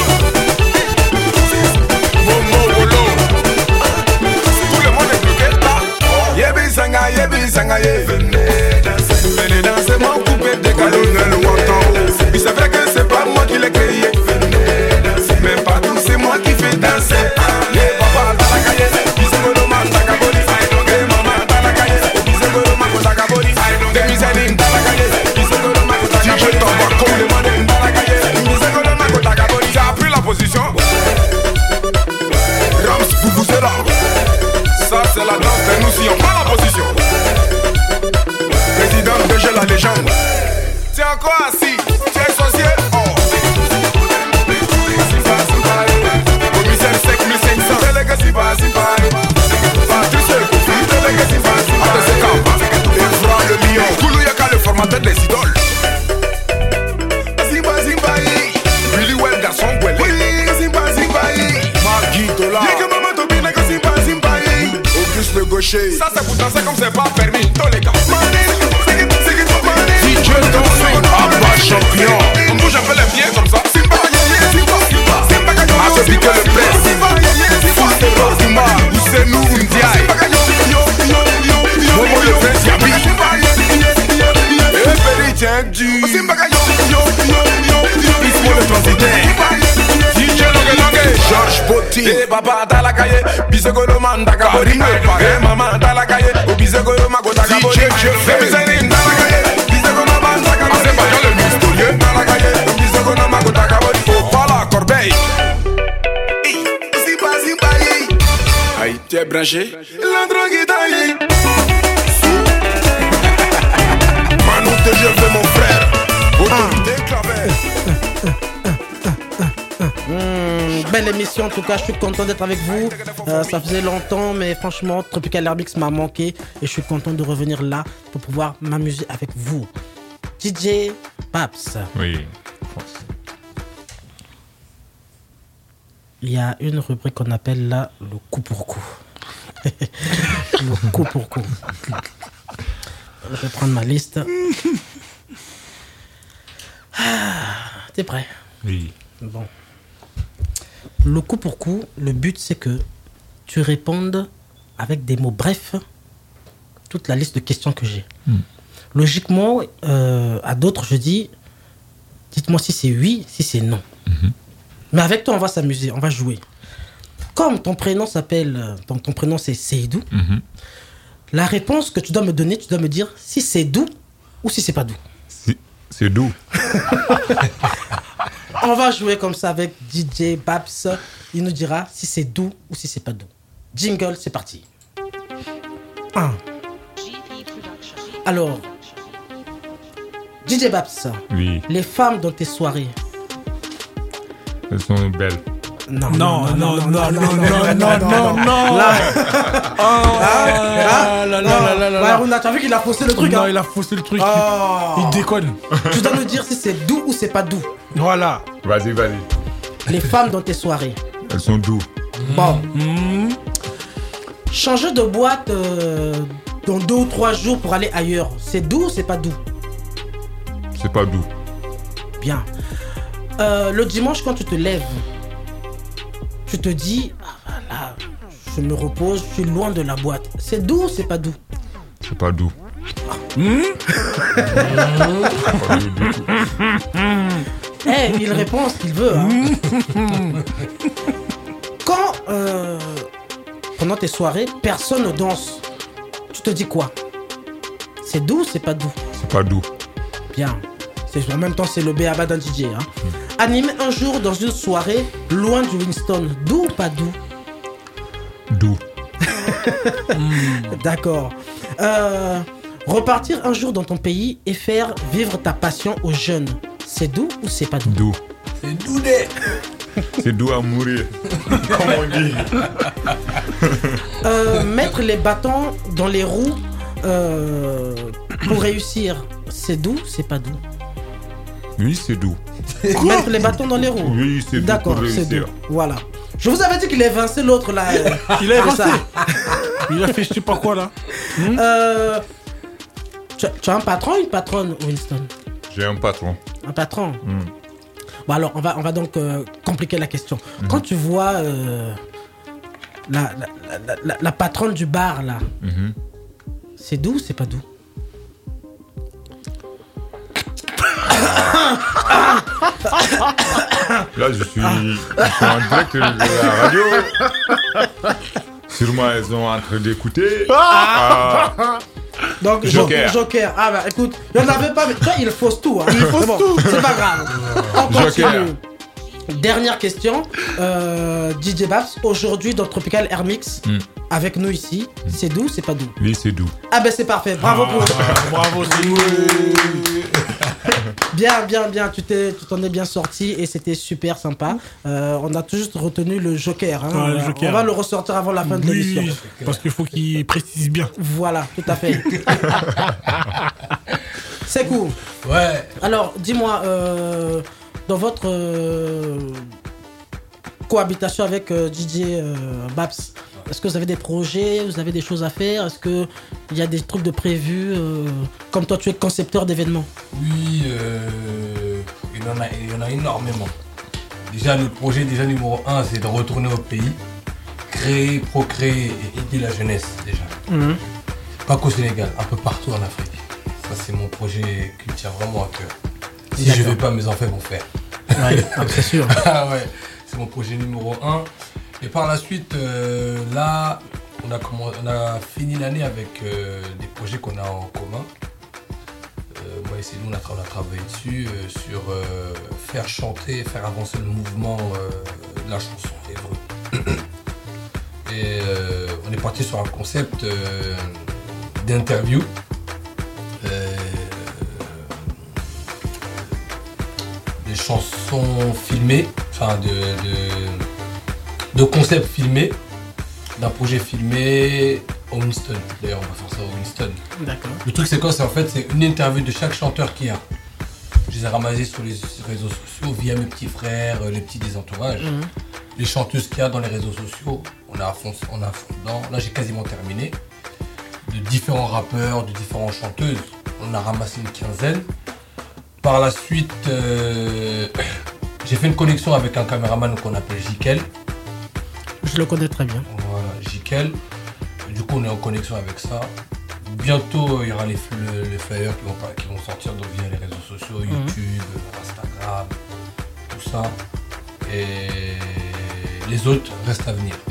B: Momo Wolo. Tout le monde est bloqué là. Yebi Sanga, Yebi Sanga, venez danser. Venez danser, mon coupé de colonel Watan. Il c'est vrai que c'est pas moi qui l'ai créé. Venez danser, mais pas tout, c'est moi qui fais danser. Yeah, papa, dans la cahier. T'as pris la position. Rams, vous vous êtes là. Ça c'est la danse de nous si on prend la position. Président de G, la légende. T'es encore assis, tu es sorcier. Oh. Commissaire cinq mille cinq cents. Délégué si pas, si pas. Le lion, Koulou Yaka le formateur des idoles. Zimba Zimbaï, Billy Well garçon Gwele. Oui, Zimba Zimbaï, Margui Dola. Y'a que maman Tobina que Zimba Zimbaï. Auguste le gaucher. Ça c'est pour danser comme c'est pas permis. Tous les gars. D J Dansing, Abba champion. On bouge un peu les pieds comme ça. Zimba, Zimba, Zimba, Zimba. A se piquer le presse. Full terror du mal. Où c'est nous, Ndiaye. Momo le prince Yabi. Et tiens du Ismo le transitaire. D J Longue Longue Georges Botti. Et papa dans la cahier. Bisegolo man da kabori. Et maman dans la cahier. Ou bisegolo mago da kabori. D J Febizerim dans la cahier. Bisegolo man da kabori. C'est pas le mystérieux dans la cahier. Ou bisegolo mago da kabori. Faut pas la corbeille. Zimba Zimba. Aïe, tu es branché. La drogue est taillée. Je veux mon frère.
E: Mmh, belle émission en tout cas, je suis content d'être avec vous. Euh, ça faisait longtemps, mais franchement, Tropical Air Mix m'a manqué et je suis content de revenir là pour pouvoir m'amuser avec vous. D J Babs.
G: Oui.
E: Il y a une rubrique qu'on appelle là le coup pour coup. Le coup pour coup. Je vais prendre ma liste. Ah, t'es prêt?
G: Oui.
E: Bon. Le coup pour coup, le but c'est que tu répondes avec des mots brefs toute la liste de questions que j'ai. Mm. Logiquement, euh, à d'autres, je dis dites-moi si c'est oui, si c'est non. Mm-hmm. Mais avec toi, on va s'amuser, on va jouer. comme ton prénom s'appelle, ton, ton prénom c'est Seydou,
G: Mhm.
E: la réponse que tu dois me donner, tu dois me dire si c'est doux ou si c'est pas doux.
G: C'est- C'est doux.
E: On va jouer comme ça avec D J Babs. Il nous dira si c'est doux ou si c'est pas doux. Jingle, c'est parti. Un. Alors, D J Babs,
G: Oui,
E: les femmes dans tes soirées.
G: elles sont belles.
E: Non,
H: Non, non, non, non, non, non, non, non.
E: Là,
H: Oh là là là là là
E: ouais,
H: là.
E: Runa, t'as vu qu'il a faussé le truc,
H: Non,
E: hein?
H: il a faussé le truc.
E: Oh.
H: Il déconne.
E: Tu dois me dire si c'est doux ou c'est pas doux.
H: Voilà.
G: Vas-y, vas-y.
E: Les femmes dans tes soirées.
G: Elles sont doux.
E: Bon,
H: Mmh.
E: changer de boîte euh, dans deux ou trois jours pour aller ailleurs, c'est doux ou c'est pas doux?
G: C'est pas doux.
E: Bien. Euh, le dimanche, quand tu te lèves, tu te dis, ah, voilà, je me repose, je suis loin de la boîte. C'est doux ou c'est pas doux?
G: C'est pas doux.
H: Mmh.
G: Pas doux du tout.
E: Eh, il répond ce qu'il veut. Hein. Quand, euh, pendant tes soirées, personne ne danse, tu te dis quoi? C'est doux ou c'est pas doux?
G: C'est pas doux.
E: Bien. C'est, en même temps, c'est le B A B A d'un D J. Hein. Animé un jour dans une soirée loin du Winston, doux ou pas doux?
G: Doux.
E: D'accord. Euh, repartir un jour dans ton pays et faire vivre ta passion aux jeunes, c'est doux ou c'est pas doux?
G: Doux.
I: C'est doudé.
G: C'est doux à mourir. Comme on dit.
E: Euh, mettre les bâtons dans les roues euh, pour réussir, c'est doux, c'est pas doux?
G: Oui, c'est doux.
E: Mettre les bâtons dans les roues.
G: Oui, c'est doux
E: D'accord,
G: pour
E: c'est doux.
G: réussir.
E: Voilà. Je vous avais dit qu'il a évincé l'autre là. euh,
H: Il a
E: c'est
H: évincé.
E: ça.
H: Il a fait je sais pas quoi là.
E: Euh, tu, as- tu as un patron ou une patronne, Winston?
G: J'ai un patron.
E: Un patron.
G: Mm.
E: Bon alors, on va, on va donc euh, compliquer la question. Quand tu vois euh, la, la, la, la- la patronne du bar là,
G: Mhm.
E: c'est doux ou c'est pas doux?
G: Là, je suis, je suis en direct de la radio. Sûrement, elles sont en train d'écouter. Ah.
E: Donc,
G: Joker.
E: jo- Joker. Ah bah écoute, il n'y en avait pas, mais toi il fausse tout. Hein. Il fausse tout. C'est pas grave. On continue.
G: Joker.
E: Dernière question. Euh, D J Babs, aujourd'hui dans Tropical Air Mix,
G: Mm.
E: avec nous ici, c'est doux ou c'est pas doux?
G: Oui, c'est doux.
E: Ah ben c'est parfait. Bravo pour.
H: Ah, bravo, c'est nous.
E: Bien, bien, bien. Tu t'es, tu t'en es bien sorti et c'était super sympa. Euh, on a tout juste retenu le Joker. Hein.
H: Ouais, le
E: Euh,
H: Joker.
E: On va le ressortir avant la fin de l'émission.
H: Oui, parce qu'il faut qu'il précise bien.
E: Voilà, tout à fait. C'est cool.
I: Ouais.
E: Alors, dis-moi, euh, dans votre euh, cohabitation avec euh, D J euh, Babs, est-ce que vous avez des projets, vous avez des choses à faire? Est-ce qu'il y a des trucs de prévus euh, comme toi, tu es concepteur d'événements.
I: Oui, euh, il, y en a, il y en a énormément. Déjà, notre projet déjà numéro un, c'est de retourner au pays, créer, procréer et aider la jeunesse déjà.
E: Mhm.
I: Pas qu'au Sénégal, un peu partout en Afrique. Ça, c'est mon projet qui me tient vraiment à cœur. Si
E: D'accord.
I: je ne vais pas, mes enfants vont faire.
E: Ouais, c'est sûr.
I: Ah ouais, c'est mon projet numéro un. Et par la suite, euh, là, on a, commen- on a fini l'année avec euh, des projets qu'on a en commun. Euh, moi et c'est nous, on a, tra- on a travaillé dessus, euh, sur euh, faire chanter, faire avancer le mouvement euh, de la chanson hébreu. Et euh, on est parti sur un concept euh, d'interview. Euh, des chansons filmées, enfin de, de, de concepts filmés, d'un projet filmé au Winston. D'ailleurs, on va faire ça au Winston.
E: D'accord.
I: Le truc, c'est quoi? C'est en fait, c'est une interview de chaque chanteur qu'il y a. Je les ai ramassés sur les réseaux sociaux via mes petits frères, les petits des entourages.
E: Mhm.
I: Les chanteuses qu'il y a dans les réseaux sociaux, on a à fond, on a à fond dedans. Là, j'ai quasiment terminé. De différents rappeurs, de différentes chanteuses, on a ramassé une quinzaine. Par la suite, euh, j'ai fait une connexion avec un caméraman qu'on appelle Jikel.
E: Je le connais très bien.
I: Voilà, Jikel. Du coup, on est en connexion avec ça. Bientôt, il y aura les, le- les flyers qui vont, pas- qui vont sortir donc, via les réseaux sociaux,
E: Mhm.
I: YouTube, Instagram, tout ça. Et les autres restent à venir.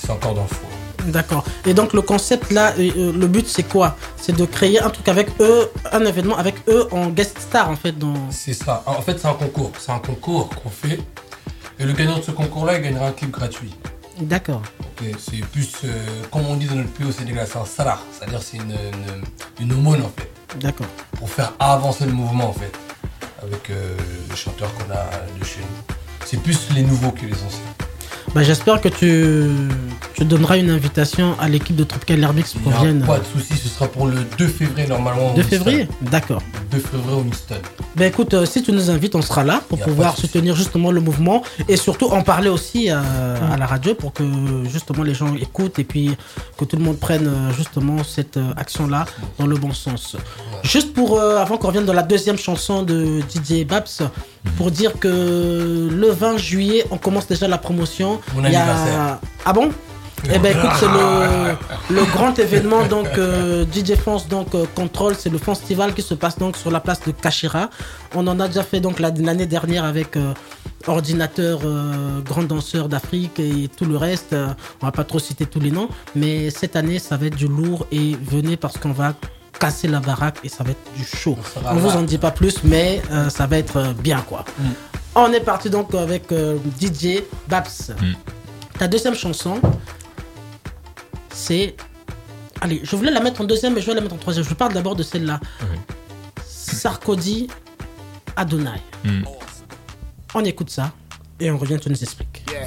I: c'est encore dans le four.
E: D'accord. Et donc le concept là, euh, le but c'est quoi? C'est de créer un truc avec eux, un événement avec eux en guest star en fait. Dans...
I: C'est ça. En fait c'est un concours. C'est un concours qu'on fait. Et le gagnant de ce concours-là, il gagnera un clip gratuit.
E: D'accord.
I: Okay, c'est plus, euh, comme on dit dans notre pays au Sénégal, c'est un salar. C'est-à-dire c'est une, une, une aumône en fait.
E: D'accord.
I: Pour faire avancer le mouvement en fait. Avec euh, les chanteurs qu'on a de chez nous. C'est plus les nouveaux que les anciens.
E: Bah, j'espère que tu, tu donneras une invitation à l'équipe de Tropical Air Mix pour
I: Il n'y
E: vienne.
I: a pas de soucis, ce sera pour le deux février normalement.
E: deux février? D'accord.
I: deux février au Minston.
E: Ben écoute, euh, si tu nous invites, on sera là pour pouvoir soutenir justement le mouvement et surtout en parler aussi euh, mmh. à la radio pour que justement les gens écoutent et puis que tout le monde prenne euh, justement cette euh, action-là dans le bon sens. Ouais. Juste pour, euh, avant qu'on revienne dans la deuxième chanson de D J Babs, mmh. pour dire que le vingt juillet, on commence déjà la promotion.
I: Mon anniversaire.
E: A... Ah bon? Eh ben écoute, c'est le, le grand événement donc euh, D J France donc euh, Control, c'est le festival qui se passe donc sur la place de Kachira. On en a déjà fait donc l'année dernière avec euh, Ordinateur, euh, grand danseur d'Afrique et tout le reste. Euh, on va pas trop citer tous les noms, mais cette année ça va être du lourd et venez parce qu'on va casser la baraque et ça va être du chaud. On vous en dit pas plus, mais euh, ça va être bien quoi. Mm. On est parti donc avec euh, D J Babs. Mm. Ta deuxième chanson, c'est... Allez, je voulais la mettre en deuxième, mais je vais la mettre en troisième. Je parle d'abord de celle-là. Oui. Sarkozy Adonai. Mm. On écoute ça et on revient, tu nous expliques. Yeah.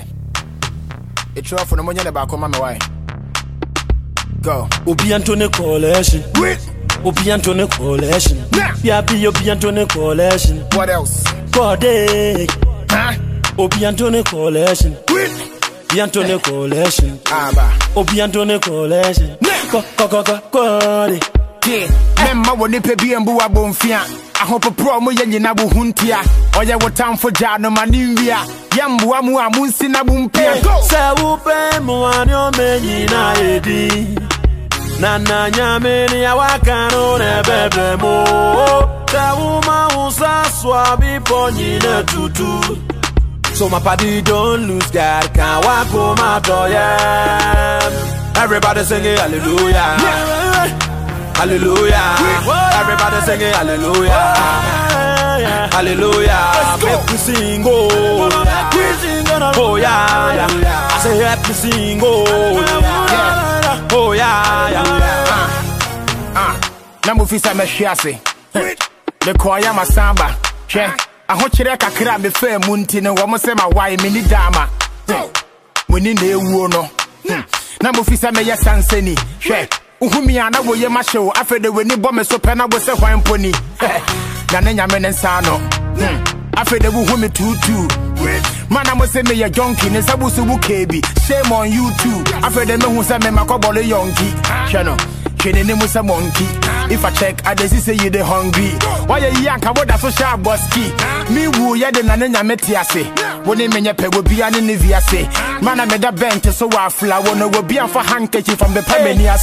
J: Go. Obi Antone Collection. Oui. Obi Antone Collection. Yabi Obi Antone Collection. What else? Code. Huh? Obi Antone Collection. Oui. Obi Antone Collection. Aba. Obi Antone Collection. Ko ko ko ko ko. Yeah. Memma woni pe bi embu abonfia. Ahopo pro mo yenye na bu huntia. Oye wo time for jano manimvia. Yambu amu amunsi na bumpia. Se upe mo anyo menyi na edi. Nana nyameni ya wakano ne bebe mo. Se uma unsa swabi ponyi ne tutu. So my party don't lose God, can't walk home after yeah. Everybody singing hallelujah, hallelujah. Everybody singing hallelujah, hallelujah. Make we sing oh, oh yeah, yeah. I say help me sing oh, yeah, oh yeah, yeah. Ah, namu fisa me shiase. The choir ma samba, che. I want you to kakra me fair munti no wo say my why me ni dama. We ni na ewu no. Na mo fisa me ya sanseni. Hwe. Uhumi ana wo ye ma show afede we ni bo me so pe na go say hwan poni. Na na nya me nsa no. Afede wo humi tutu. Man I say me ya junkie ne sabusu bu kebi. Shame on you too. Afede me hu say me makobole yonki. Hwe no. Shene ne musa monkey. If I check, I just say you the hungry. Why you yank about that social boski? Me woo ya the nanya metiase. When they menya pe will be an inviase. Man, I made a bench so I fly. Wanna go be for handkerchief from the Pamania.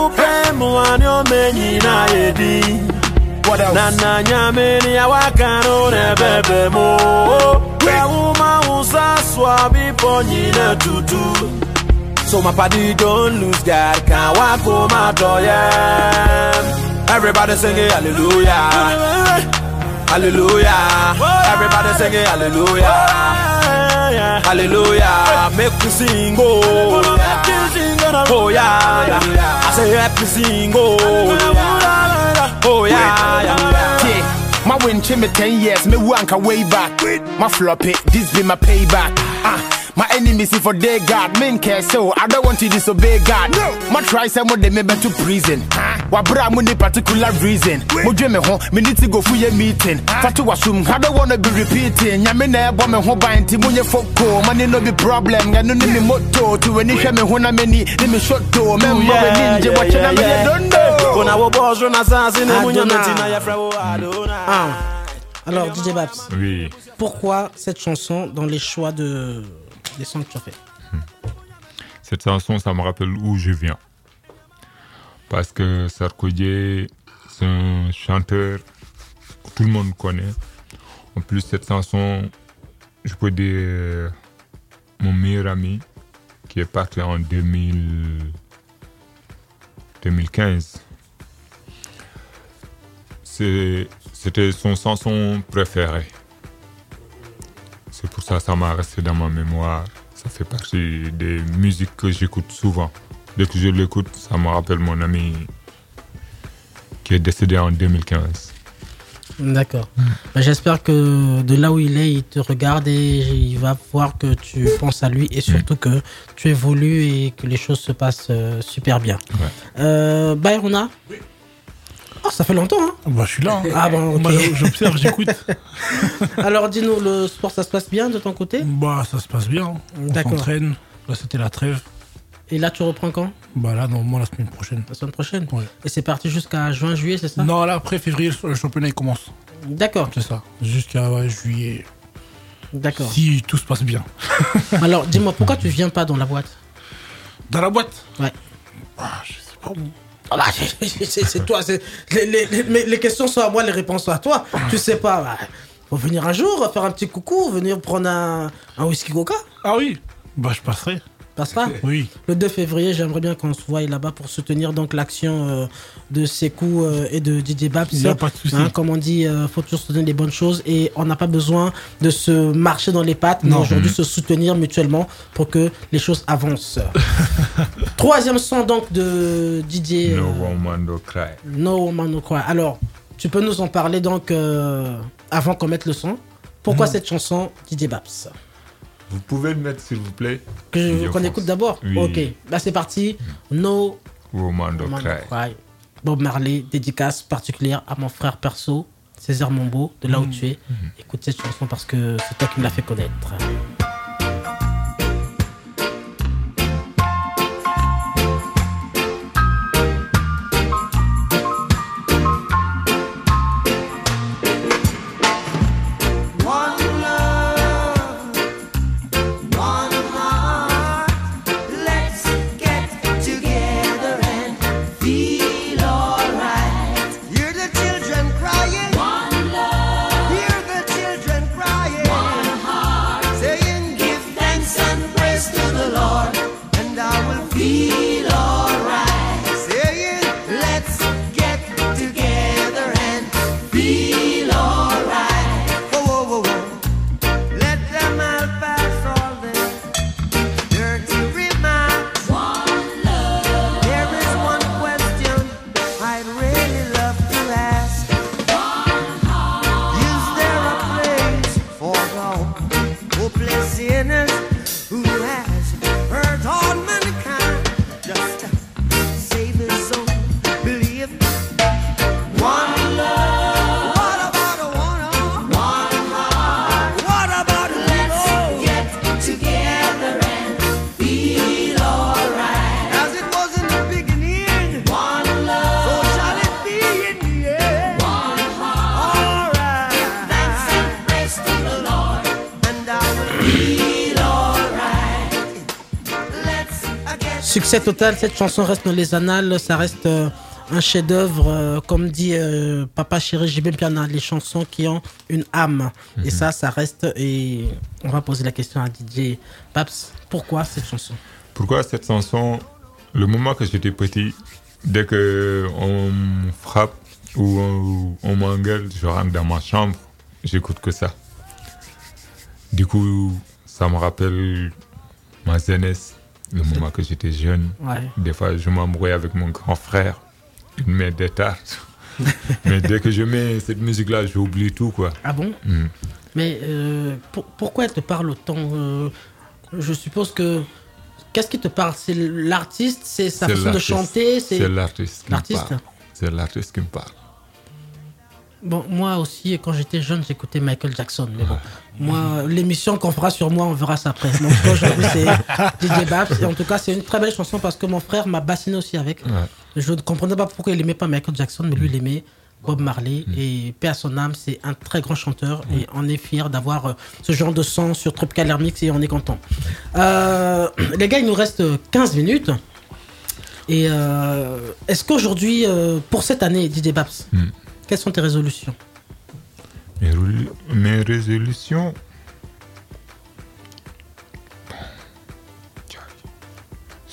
J: What else? Nana nyameni ya wakano ne bebe mo. Kwa uma usa swabi ponyi ne tutu. So my party don't lose God, can't walk home after yeah. Everybody singing hallelujah, hallelujah. Everybody singing hallelujah, hallelujah. Make me sing oh, oh yeah, yeah. I say help me sing oh, oh yeah, yeah. My win me ten years, me wanka way back. My floppy, this be my payback. Ah. My enemies see for they God, men care so I don't want to disobey God. No. My try some of them me to prison. Wabra mo ni particular reason. Mo dwe me ho, me need to go for your meeting. Fatu wasum, I don't wanna be repeating. Nyame na ebo me ho ban ti mo nye foko. Money no be problem, ya no ni me moto. To any hwe me ho na mani, ni me shot to. Member we ninja watch na me don't know. When I was boss run assassin, mo nya na ya fra wo Adona.
E: Alors D J Babs.
G: Oui.
E: Pourquoi cette chanson dans les choix de des sons que tu as fait?
G: Cette chanson, ça me rappelle où je viens. Parce que Sarkozy, c'est un chanteur que tout le monde connaît. En plus, cette chanson, je peux dire mon meilleur ami qui est parti en deux mille... deux mille quinze. C'est... C'était son chanson préférée. C'est pour ça que ça m'a resté dans ma mémoire. Ça fait partie des musiques que j'écoute souvent. Dès que je l'écoute, ça me rappelle mon ami qui est décédé en deux mille quinze.
E: D'accord. Mmh. Ben, j'espère que de là où il est, il te regarde et il va voir que tu penses à lui et surtout mmh. que tu évolues et que les choses se passent euh, super bien. Ouais. Euh, Bayrona ? Oui. Oh, ça fait longtemps, hein ?
H: Bah, je suis là. Hein.
E: Ah bon, ok.
H: Moi, j'observe, j'écoute.
E: Alors, dis-nous, le sport, ça se passe bien de ton côté ?
H: Bah, ça se passe bien. On D'accord. s'entraîne. Là, c'était la trêve.
E: Et là, tu reprends quand ?
H: Bah là, normalement, la semaine prochaine.
E: La semaine prochaine ?
H: Ouais.
E: Et c'est parti jusqu'à juin, juillet, c'est ça ?
H: Non, là, après février, le championnat, il commence.
E: D'accord.
H: C'est ça. Jusqu'à ouais, juillet.
E: D'accord.
H: Si tout se passe bien.
E: Alors, dis-moi, pourquoi tu viens pas dans la boîte ?
H: Dans la boîte ?
E: Ouais.
H: Ah, je sais pas où.
E: Ah bah, c'est, c'est toi. C'est, les, les, les, les questions sont à moi, les réponses sont à toi. Tu sais pas. Bah, faut venir un jour, faire un petit coucou, venir prendre un, un whisky coca.
H: Ah oui. Bah, je passerai.
E: Passera ?
H: Oui.
E: Le deux février, j'aimerais bien qu'on se voie là-bas pour soutenir donc l'action euh, de Sekou euh, et de D J Babs.
H: Il n'y a pas de souci.
E: Hein, comme on dit, il euh, faut toujours soutenir les bonnes choses et on n'a pas besoin de se marcher dans les pattes, mais non. aujourd'hui mmh. se soutenir mutuellement pour que les choses avancent. Troisième son donc de D J.
G: No
E: euh,
G: Woman No Cry.
E: No Woman No Cry. Alors, tu peux nous en parler donc euh, avant qu'on mette le son. Pourquoi mmh. cette chanson, D J Babs ?
G: Vous pouvez le mettre s'il vous plaît.
E: Que je, qu'on écoute d'abord.
G: Oui.
E: Ok, bah c'est parti. No
G: Woman No Cry.
E: Cry. Bob Marley, dédicace particulière à mon frère perso, Césaire Mombo, de là où mmh. tu es. Mmh. Écoute cette chanson parce que c'est toi qui me l'as fait connaître. Succès total, cette chanson reste dans les annales, ça reste euh, un chef-d'œuvre, euh, comme dit euh, Papa Chéri, j'ai bien bien les chansons qui ont une âme. Mm-hmm. Et ça, ça reste. Et on va poser la question à D J Babs. Pourquoi cette chanson ?
G: Pourquoi cette chanson ? Le moment que j'étais petit, dès qu'on me frappe ou on, on m'engueule, je rentre dans ma chambre, j'écoute que ça. Du coup, ça me rappelle ma jeunesse. Le moment que j'étais jeune,
E: ouais.
G: Des fois je m'embrouillais avec mon grand frère, il me met des tartes. Mais dès que je mets cette musique-là, j'oublie tout, quoi.
E: Ah bon ?
G: Mm.
E: Mais euh, pour, pourquoi elle te parle autant euh, Je suppose que... Qu'est-ce qui te parle ? C'est l'artiste ? C'est sa
G: c'est
E: façon
G: l'artiste.
E: de chanter ? C'est,
G: c'est l'artiste qui
E: l'artiste.
G: me parle. C'est l'artiste qui me parle.
E: Bon, moi aussi, quand j'étais jeune, j'écoutais Michael Jackson. Mais bon, moi, l'émission qu'on fera sur moi, on verra ça après. Donc, aujourd'hui, c'est D J Babs. Et en tout cas, c'est une très belle chanson parce que mon frère m'a bassiné aussi avec. Ouais. Je ne comprenais pas pourquoi il n'aimait pas Michael Jackson, mais lui, il aimait Bob Marley. Mmh. Et paix à son âme, c'est un très grand chanteur. Mmh. Et on est fiers d'avoir euh, ce genre de son sur Tropical Air Mix et on est content. Euh, les gars, il nous reste quinze minutes. Et euh, est-ce qu'aujourd'hui, euh, pour cette année, D J Babs, mmh. quelles sont tes résolutions ?
G: Mes, re- mes résolutions.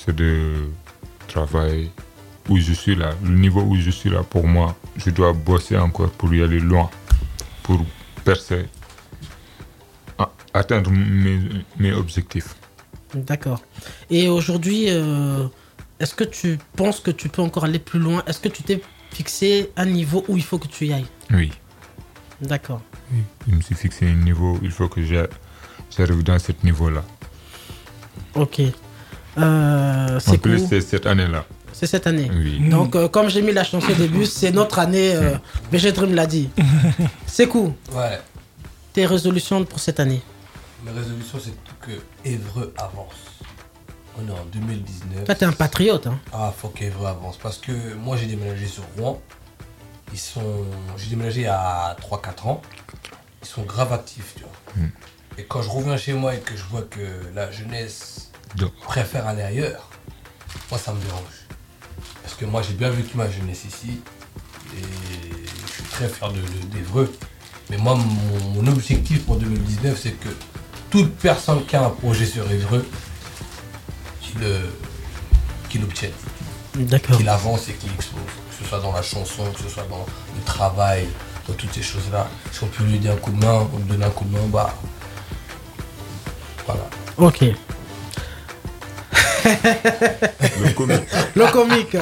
G: c'est de travailler où je suis là. Le niveau où je suis là, pour moi, je dois bosser encore pour y aller loin, pour percer, a- atteindre mes, mes objectifs.
E: D'accord. Et aujourd'hui, euh, est-ce que tu penses que tu peux encore aller plus loin? Est-ce que tu t'es fixé un niveau où il faut que tu y ailles?
G: Oui.
E: D'accord.
G: Oui. Je me suis fixé un niveau, il faut que j'a- j'arrive dans ce niveau-là.
E: Ok. Euh,
G: En
E: c'est
G: plus,
E: cool.
G: c'est cette année-là.
E: C'est cette année.
G: Oui.
E: Donc, euh, comme j'ai mis la chanson au début, c'est notre année. Euh, B G Dream l'a dit. C'est cool.
I: Ouais.
E: Tes résolutions pour cette année?
I: Mes résolutions, c'est que Évreux avance. On est en deux mille dix-neuf.
E: Toi, t'es un patriote, hein?
I: Ah, faut qu'Évreux avance. Parce que moi, j'ai déménagé sur Rouen. Ils sont... J'ai déménagé à trois quatre ans. Ils sont grave actifs, tu vois.
G: Mm.
I: Et quand je reviens chez moi et que je vois que la jeunesse
G: Donc.
I: préfère aller ailleurs, moi, ça me dérange. Parce que moi, j'ai bien vécu ma jeunesse ici. Et je suis très fier de, de- d'Évreux. Mais moi, mon, mon objectif pour deux mille dix-neuf, c'est que toute personne qui a un projet sur Évreux, qu'il le- qu'il l'obtienne.
E: D'accord.
I: Qu'il avance et qu'il explose. Que ce soit dans la chanson, que ce soit dans le travail, dans toutes ces choses-là. Si on peut lui aider un coup de main, on lui donne un coup de main, bah. Voilà.
E: Ok.
G: Le comique.
E: Le comique.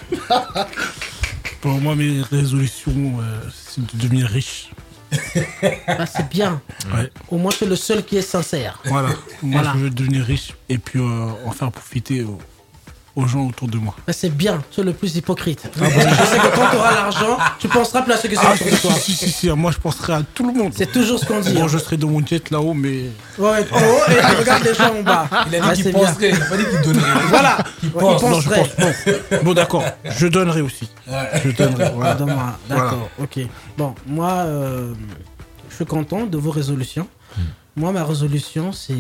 H: Pour moi, mes résolutions, euh, c'est de devenir riche.
E: Ah, c'est bien.
H: Ouais.
E: Au moins, tu es le seul qui est sincère.
H: Voilà. Moi,
E: Voilà.
H: je veux devenir riche et puis euh, en faire profiter aux, aux gens autour de moi.
E: Ah, c'est bien. Tu es le plus hypocrite. Parce que je sais que quand tu auras l'argent, tu penseras plus à ceux qui sont
H: Ah,
E: autour de toi.
H: si, si, si, si, moi je penserai à tout le monde.
E: C'est toujours ce qu'on dit.
H: Bon,
E: hein.
H: je serai dans mon jet là-haut, mais.
E: Ouais, en haut, et tu regardes les gens en bas.
I: Il a dit
E: Ah,
I: qu'il
E: c'est bien.
I: penserait, il a pas dit qu'il donnerait.
E: Voilà.
I: Il
E: Ouais,
I: pense.
E: il
H: Non, je
E: penserait.
H: pense. Bon, bon d'accord. Je donnerai aussi. Je donnerai. Voilà.
E: Demain, d'accord, ok. Bon, moi, euh, je suis content de vos résolutions. Moi, ma résolution, c'est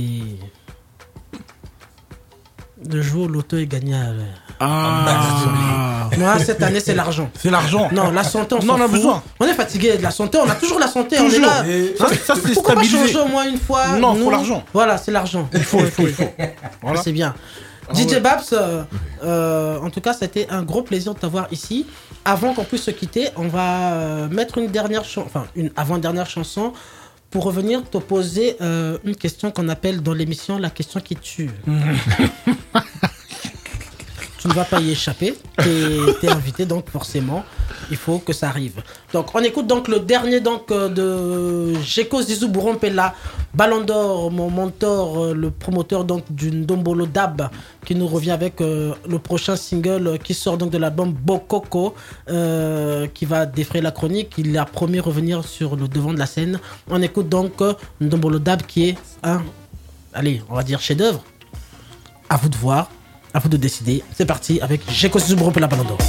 E: de jouer au loto et gagner à...
H: Ah,
E: Moi, cette année, c'est l'argent.
H: c'est l'argent.
E: Non, la santé, on
H: Non,
E: s'en
H: on a
E: fout.
H: besoin.
E: On est fatigué de la santé, on a toujours la santé, on est
H: Toujours.
E: là.
H: Et ça, ça, c'est
E: Pourquoi pas
H: stabilisé.
E: changer au moins une fois?
H: Non,
E: nous
H: faut l'argent.
E: Voilà, c'est l'argent.
H: Il faut, il faut, il faut. Voilà.
E: C'est bien.
H: Ah
E: D J
H: ouais.
E: Babs, euh, euh, en tout cas, c'était un gros plaisir de t'avoir ici. Avant qu'on puisse se quitter, on va euh, mettre une dernière chanson, enfin une avant-dernière chanson, pour revenir te poser euh, une question qu'on appelle dans l'émission la question qui tue. Tu ne vas pas y échapper, t'es t'es invité, donc forcément, il faut que ça arrive. Donc on écoute donc le dernier donc euh, de Geko Zizou Bourampela, Ballon d'Or, mon mentor, euh, le promoteur donc du Ndombolo Dab, qui nous revient avec euh, le prochain single euh, qui sort donc de l'album Bokoko, euh, qui va défrayer la chronique. Il a promis revenir sur le devant de la scène. On écoute donc euh, Ndombolo Dab qui est un, allez, on va dire chef-d'œuvre. À vous de voir. À vous de décider. C'est parti avec Geko Zizou Bourampela, Ballon d'Or.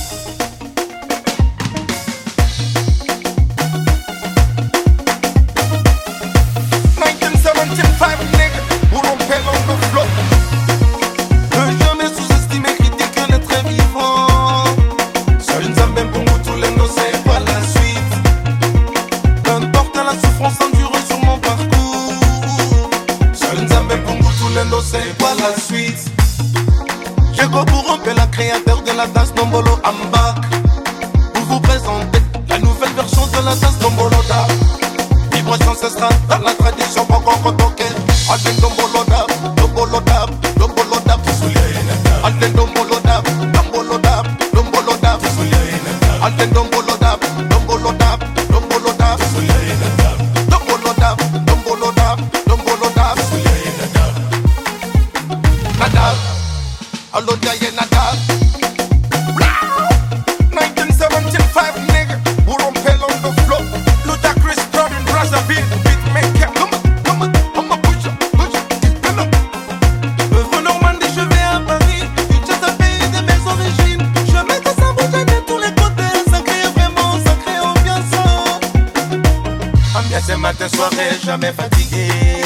L: nineteen seventy-five, nigga, où l'on pèle dans le flot. Ne jamais sous-estimer, critiquer l'être vivant. Seul une zambem pour nous, tous les nos, c'est pas la suite. Peu importe la souffrance endurée sur mon parcours. Seul une zambem pour nous, tous les nos, c'est pas la suite. J'ai go pour romper la créateur de la danse Ndombolo Ambak. Pour vous présenter la nouvelle version de la danse Ndombolo Da. Vibration ancestrale dans la tradition Boko Kotoke. Alten Ndombolo Da, Ndombolo Da, Ndombolo Da. Alten Ndombolo Da, Ndombolo Da, Ndombolo Da. Alten Ndombolo Da, Ndombolo Da, Ndombolo Da. Ndombolo Da, Ndombolo Da, Ndombolo Da. Nadal, allo jaye Nadal. nineteen seventy-five, nigga, who don't pay on the floor. Ludacris, Brown in Brazzaville, beatmaker. Come on, come on, come on, push up, push up, come on. Œuvre Normandie, je vais à Paris. Utah, un pays de mes origines. Je mets des sabres de tous les côtés. Sacré, vraiment, sacré ambiance. Ambiance matin, soirée, jamais fatigué.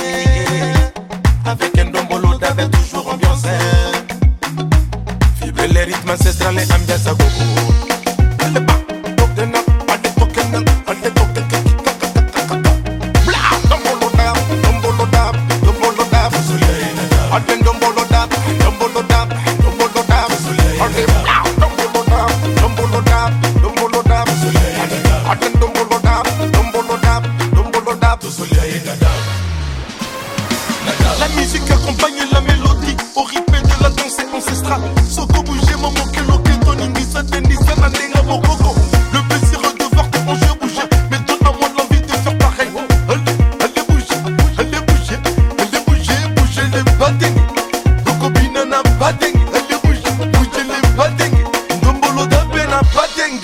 L: Avec un Ndombolo d'avait toujours ambiancé. Vibrer les rythmes ancestrales et ambiance à gogo. Allez bas, donc de nappe, allez toquer nappe, allez toquer kaka. Bla, Ndombolo dab, Ndombolo dab, Ndombolo dab. Allez Ndombolo dab, Ndombolo dab, Ndombolo La musique accompagne la mélodie au rythme de la danse ancestrale. Soko bouger, maman, que l'on que ton indi soit tennis, ça n'a rien à mon coco. Le plaisir de voir tes manger bouger, mais donne-moi l'envie de faire pareil. Allez, allez bouger, allez bouger, allez bouger, bouger les badeng. Coco binana badeng, allez bouger, bouger les badeng. Ndombolo da bena badeng.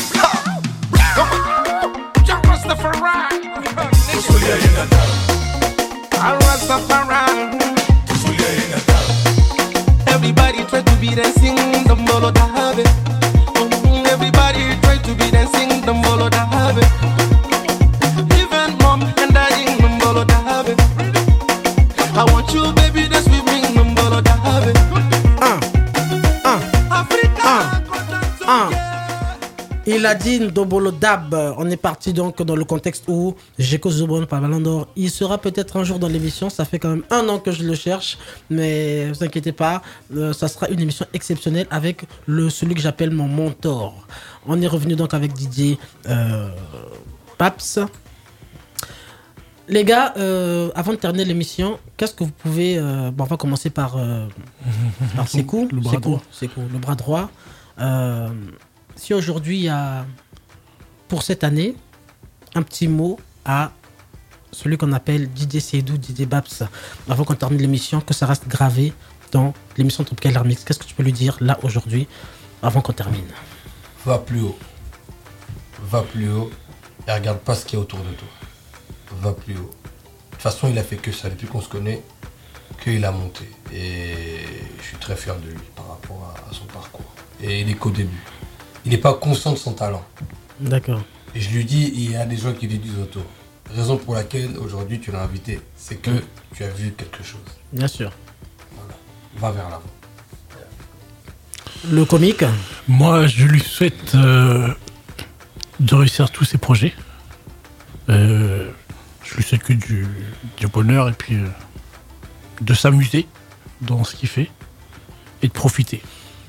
J: Everybody try to be dancing the molo da have. Everybody try to be dancing the molo da have. Even mom and daddy the molo da have. I want you baby dance with me the molo da have.
E: Un, un, Africa, un, un. Il a dit Ndombolo Dab. On est parti donc dans le contexte où Djeko Zobron par Ballon d'Or. Il sera peut-être un jour dans l'émission. Ça fait quand même un an que je le cherche. Mais ne vous inquiétez pas, euh, ça sera une émission exceptionnelle avec le, celui que j'appelle mon mentor. On est revenu donc avec Didier euh, Paps. Les gars, euh, avant de terminer l'émission, qu'est-ce que vous pouvez... Euh, bon, on va commencer par, euh, par Sekou.
H: Le bras
E: Sekou,
H: droit.
E: Sekou, le bras droit. Euh, si aujourd'hui il y a, pour cette année, un petit mot à celui qu'on appelle Didier Seydou, Didier Babs, avant qu'on termine l'émission, que ça reste gravé dans l'émission Tropical Air Mix, qu'est-ce que tu peux lui dire là aujourd'hui, avant qu'on termine?
I: Va plus haut. Va plus haut et regarde pas ce qu'il y a autour de toi. Va plus haut. De toute façon, il a fait que ça depuis qu'on se connaît, qu'il a monté. Et je suis très fier de lui par rapport à, à son parcours. Et il est qu'au début. Il n'est pas conscient de son talent.
E: D'accord.
I: Et je lui dis, il y a des gens qui lui disent autour. Raison pour laquelle aujourd'hui tu l'as invité, c'est que mmh. tu as vu quelque chose.
E: Bien sûr.
I: Voilà. Va vers l'avant.
E: Le comique?
H: Moi, je lui souhaite euh, de réussir tous ses projets. Euh, je lui souhaite que du, du bonheur et puis euh, de s'amuser dans ce qu'il fait et de profiter.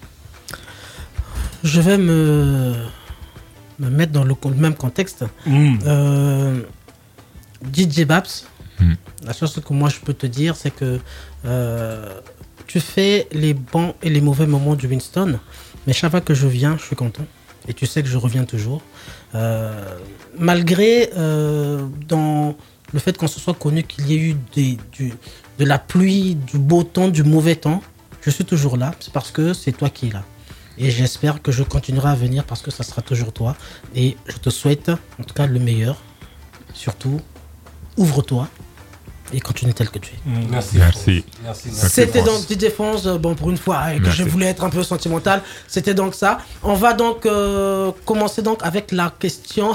E: Je vais me, me mettre dans le même contexte.
H: Mmh.
E: Euh, D J Babs,
G: mmh.
E: la chose que moi je peux te dire, c'est que euh, tu fais les bons et les mauvais moments du Winston, mais chaque fois que je viens, je suis content. Et tu sais que je reviens toujours. Euh, malgré euh, dans le fait qu'on se soit connu, qu'il y ait eu des, du, de la pluie, du beau temps, du mauvais temps, je suis toujours là. C'est parce que c'est toi qui es là. Et j'espère que je continuerai à venir parce que ça sera toujours toi. Et je te souhaite en tout cas le meilleur. Surtout, ouvre-toi et continue tel que tu es.
I: Merci.
G: Merci.
I: Merci.
E: C'était donc D J France, bon pour une fois que
G: Merci.
E: je voulais être un peu sentimental, c'était donc ça. On va donc euh, commencer donc avec la question.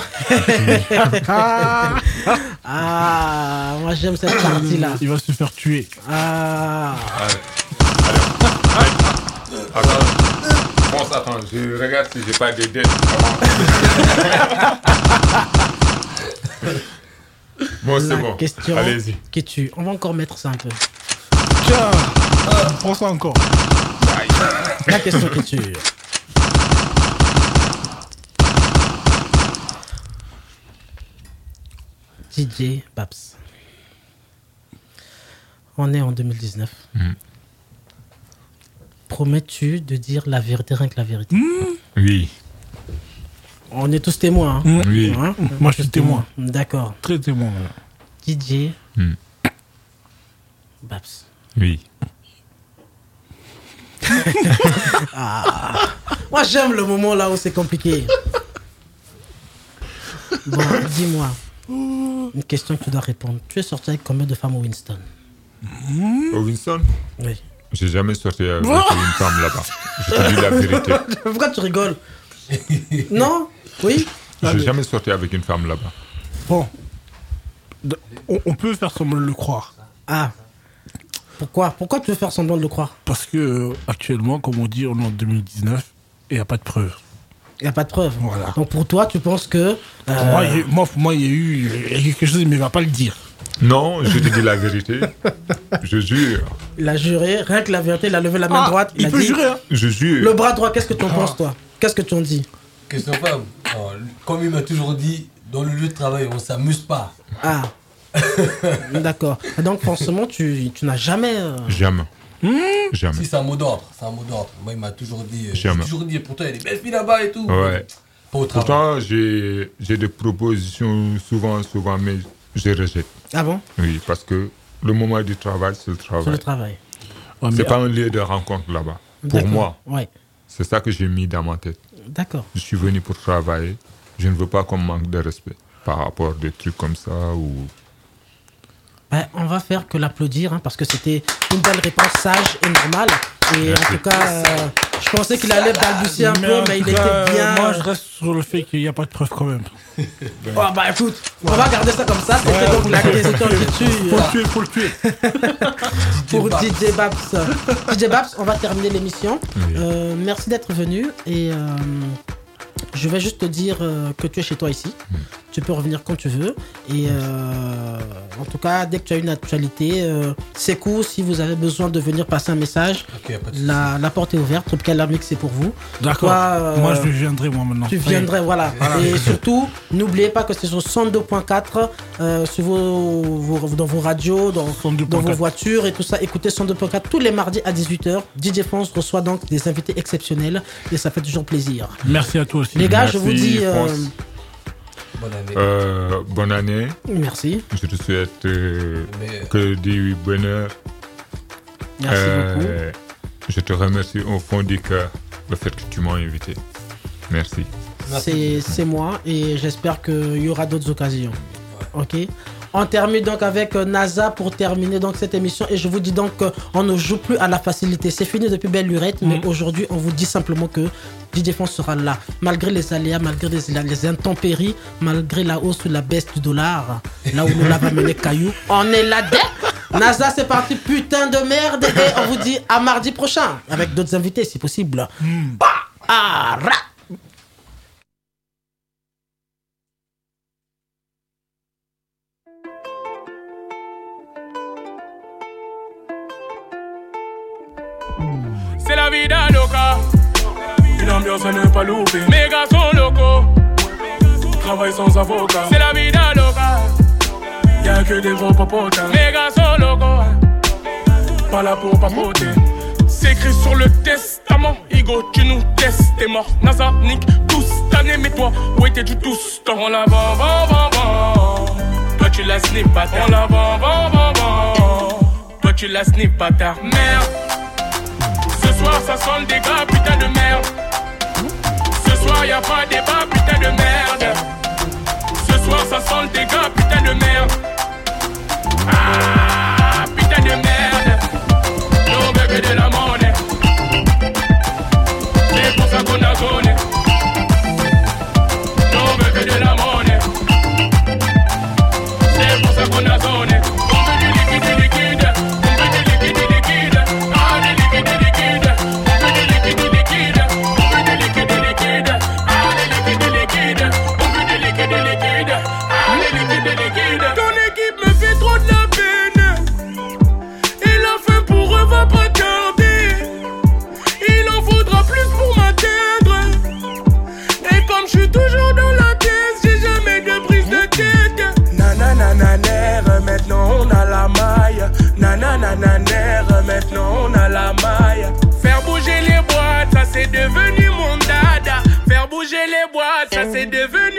E: Ah, moi j'aime cette partie là.
H: Il va se faire tuer.
E: Ah.
G: Attends, pense, attends, je regarde si j'ai pas de dettes. Bon, c'est
E: La
G: bon.
E: question
G: Allez-y.
E: qui tue. On va encore mettre ça un peu.
H: Tiens, prends ça encore.
E: La question qui tue. D J Babs. On est en deux mille dix-neuf.
G: Mmh.
E: Promets-tu de dire la vérité, rien que la vérité?
H: Mmh.
G: Oui.
E: On est tous témoins. Hein?
H: Mmh.
G: Oui.
E: Hein?
H: Moi, je suis témoin.
E: D'accord.
H: Très témoin. Voilà.
E: D J
G: Mmh.
E: Babs.
G: Oui.
E: Ah. Moi, j'aime le moment là où c'est compliqué. Bon, dis-moi. Une question que tu dois répondre. Tu es sorti avec combien de femmes au Winston?
G: Au Winston?
E: Oui.
G: J'ai jamais sorti avec une femme là-bas. Je te dis la vérité.
E: Pourquoi tu rigoles? Non? Oui?
G: J'ai jamais sorti avec une femme là-bas.
H: Bon. On, on peut faire semblant de le croire.
E: Ah. Pourquoi? Pourquoi tu veux faire semblant de le croire?
H: Parce que euh, actuellement, comme on dit, on est en deux mille dix-neuf et il n'y a pas de preuves.
E: Il n'y a pas de preuves.
H: Voilà.
E: Donc pour toi, tu penses que... Euh...
H: Moi, il y a, moi, moi, il y a eu il y a quelque chose, mais il ne va pas le dire.
G: Non, je te dis la vérité. Je jure.
E: Il a juré, rien que la vérité, il a levé la main
H: Ah,
E: droite.
H: il
E: a
H: peut
E: dit,
H: jurer, hein.
G: Je jure.
E: Le bras droit, qu'est-ce que tu en penses, toi? Qu'est-ce que tu en dis?
I: Question femme. Non, comme il m'a toujours dit, dans le lieu de travail, on s'amuse pas.
E: Ah. D'accord. Donc, forcément, tu, tu n'as jamais. Euh...
G: Jamais. Mmh. Jamais.
I: Si, c'est un mot d'ordre. C'est un mot d'ordre. Moi, il m'a toujours dit.
G: Jamais.
I: J'ai toujours dit, pourtant, il y a des belles filles là-bas et tout.
G: Ouais.
I: Pas au travail.
G: Pourtant, j'ai, j'ai des propositions souvent, souvent, mais je rejette.
E: Ah bon?
G: Oui, parce que le moment du travail, c'est le travail.
E: C'est le travail.
G: Ouais, c'est pas un lieu de rencontre là-bas. Pour
E: D'accord.
G: moi.
E: Ouais.
G: C'est ça que j'ai mis dans ma tête.
E: D'accord.
G: Je suis venu pour travailler. Je ne veux pas qu'on manque de respect par rapport à des trucs comme ça ou...
E: Ben, on va faire que l'applaudir hein, parce que c'était une belle réponse sage et normale. Et Merci. En tout cas, euh, je pensais qu'il allait balbutier un mais peu, mais il cas, était bien.
H: Moi, je reste sur le fait qu'il n'y a pas de preuve quand même.
E: Oh, bah écoute, on va garder ça comme ça. C'était ouais, donc la question qui tue.
H: Faut le tuer, faut le tuer.
E: Pour D J Babs. D J Babs, on va terminer l'émission. Oui. Euh, merci d'être venu et. Euh, Je vais juste te dire euh, que tu es chez toi ici. Mmh. Tu peux revenir quand tu veux. Et euh, en tout cas, dès que tu as une actualité, euh, c'est cool. Si vous avez besoin de venir passer un message, okay, la, la porte est ouverte. Tropical Air Mix, c'est pour vous.
H: D'accord. Toi, euh, moi, je viendrai moi maintenant.
E: Tu viendrais, oui. voilà. voilà. Et surtout, n'oubliez pas que c'est sur cent deux point quatre euh, sur vos, vos, dans vos radios, dans, dans vos voitures et tout ça. Écoutez cent deux point quatre tous les mardis à dix-huit heures. D J France reçoit donc des invités exceptionnels et ça fait toujours plaisir.
H: Merci à toi aussi.
E: Les gars,
G: Merci,
E: je vous dis euh...
G: bonne année. Euh, bonne année.
E: Merci.
G: Je te souhaite euh, Mais... que du bonheur.
E: Merci euh, beaucoup.
G: Je te remercie au fond du cœur le fait que tu m'as invité. Merci.
E: C'est, c'est moi et j'espère qu'il y aura d'autres occasions. Ok. On termine donc avec NASA pour terminer donc cette émission et je vous dis donc qu'on ne joue plus à la facilité. C'est fini depuis belle lurette, mmh. mais aujourd'hui on vous dit simplement que D J Fonz sera là. Malgré les aléas, malgré les, les intempéries, malgré la hausse ou la baisse du dollar, là où nous l'avons mené caillou, on est là dès. NASA c'est parti, putain de merde et on vous dit à mardi prochain avec d'autres invités si possible. Mmh. Bah, ah, ra.
M: C'est la vida loca. Une ambiance à ne pas louper. Mes gars sont locaux. Travail sans avocat. C'est la vida loca. Y'a que des gros papotins. Mes gars sont locaux. Pas là pour papoter. C'est écrit sur le testament. Igo, tu nous testes. T'es mort. NASA, nique tous cette année. Mais toi, où étais-tu tous temps? On la vend, vend, vend, vend. Toi, tu la snip, bâtard. On la vend, vend, vend, vend. Toi, tu la snip, bâtard. Merde. Ce soir ça sent le dégât, putain de merde. Ce soir y'a pas débat, putain de merde. Ce soir ça sent le dégât, putain de merde. Ah, putain de merde. Nous on veut que de la monnaie. C'est pour ça qu'on a zoné. Nous on veut que de la monnaie. C'est pour ça qu'on a zoné. On veut du liquide, du liquide. On veut du liquide, du liquide. Ah, du liquide, du liquide. Ton équipe me fait trop de la peine. Et la fin pour eux va pas tarder. Il en faudra plus pour m'atteindre. Et comme je suis toujours dans la pièce, j'ai jamais de prise de tête. Nananananer, maintenant on a la maille. Nananananer, maintenant on a la maille. Faire bouger les boîtes, ça c'est devenu mon dada. Faire bouger les boîtes, ça c'est devenu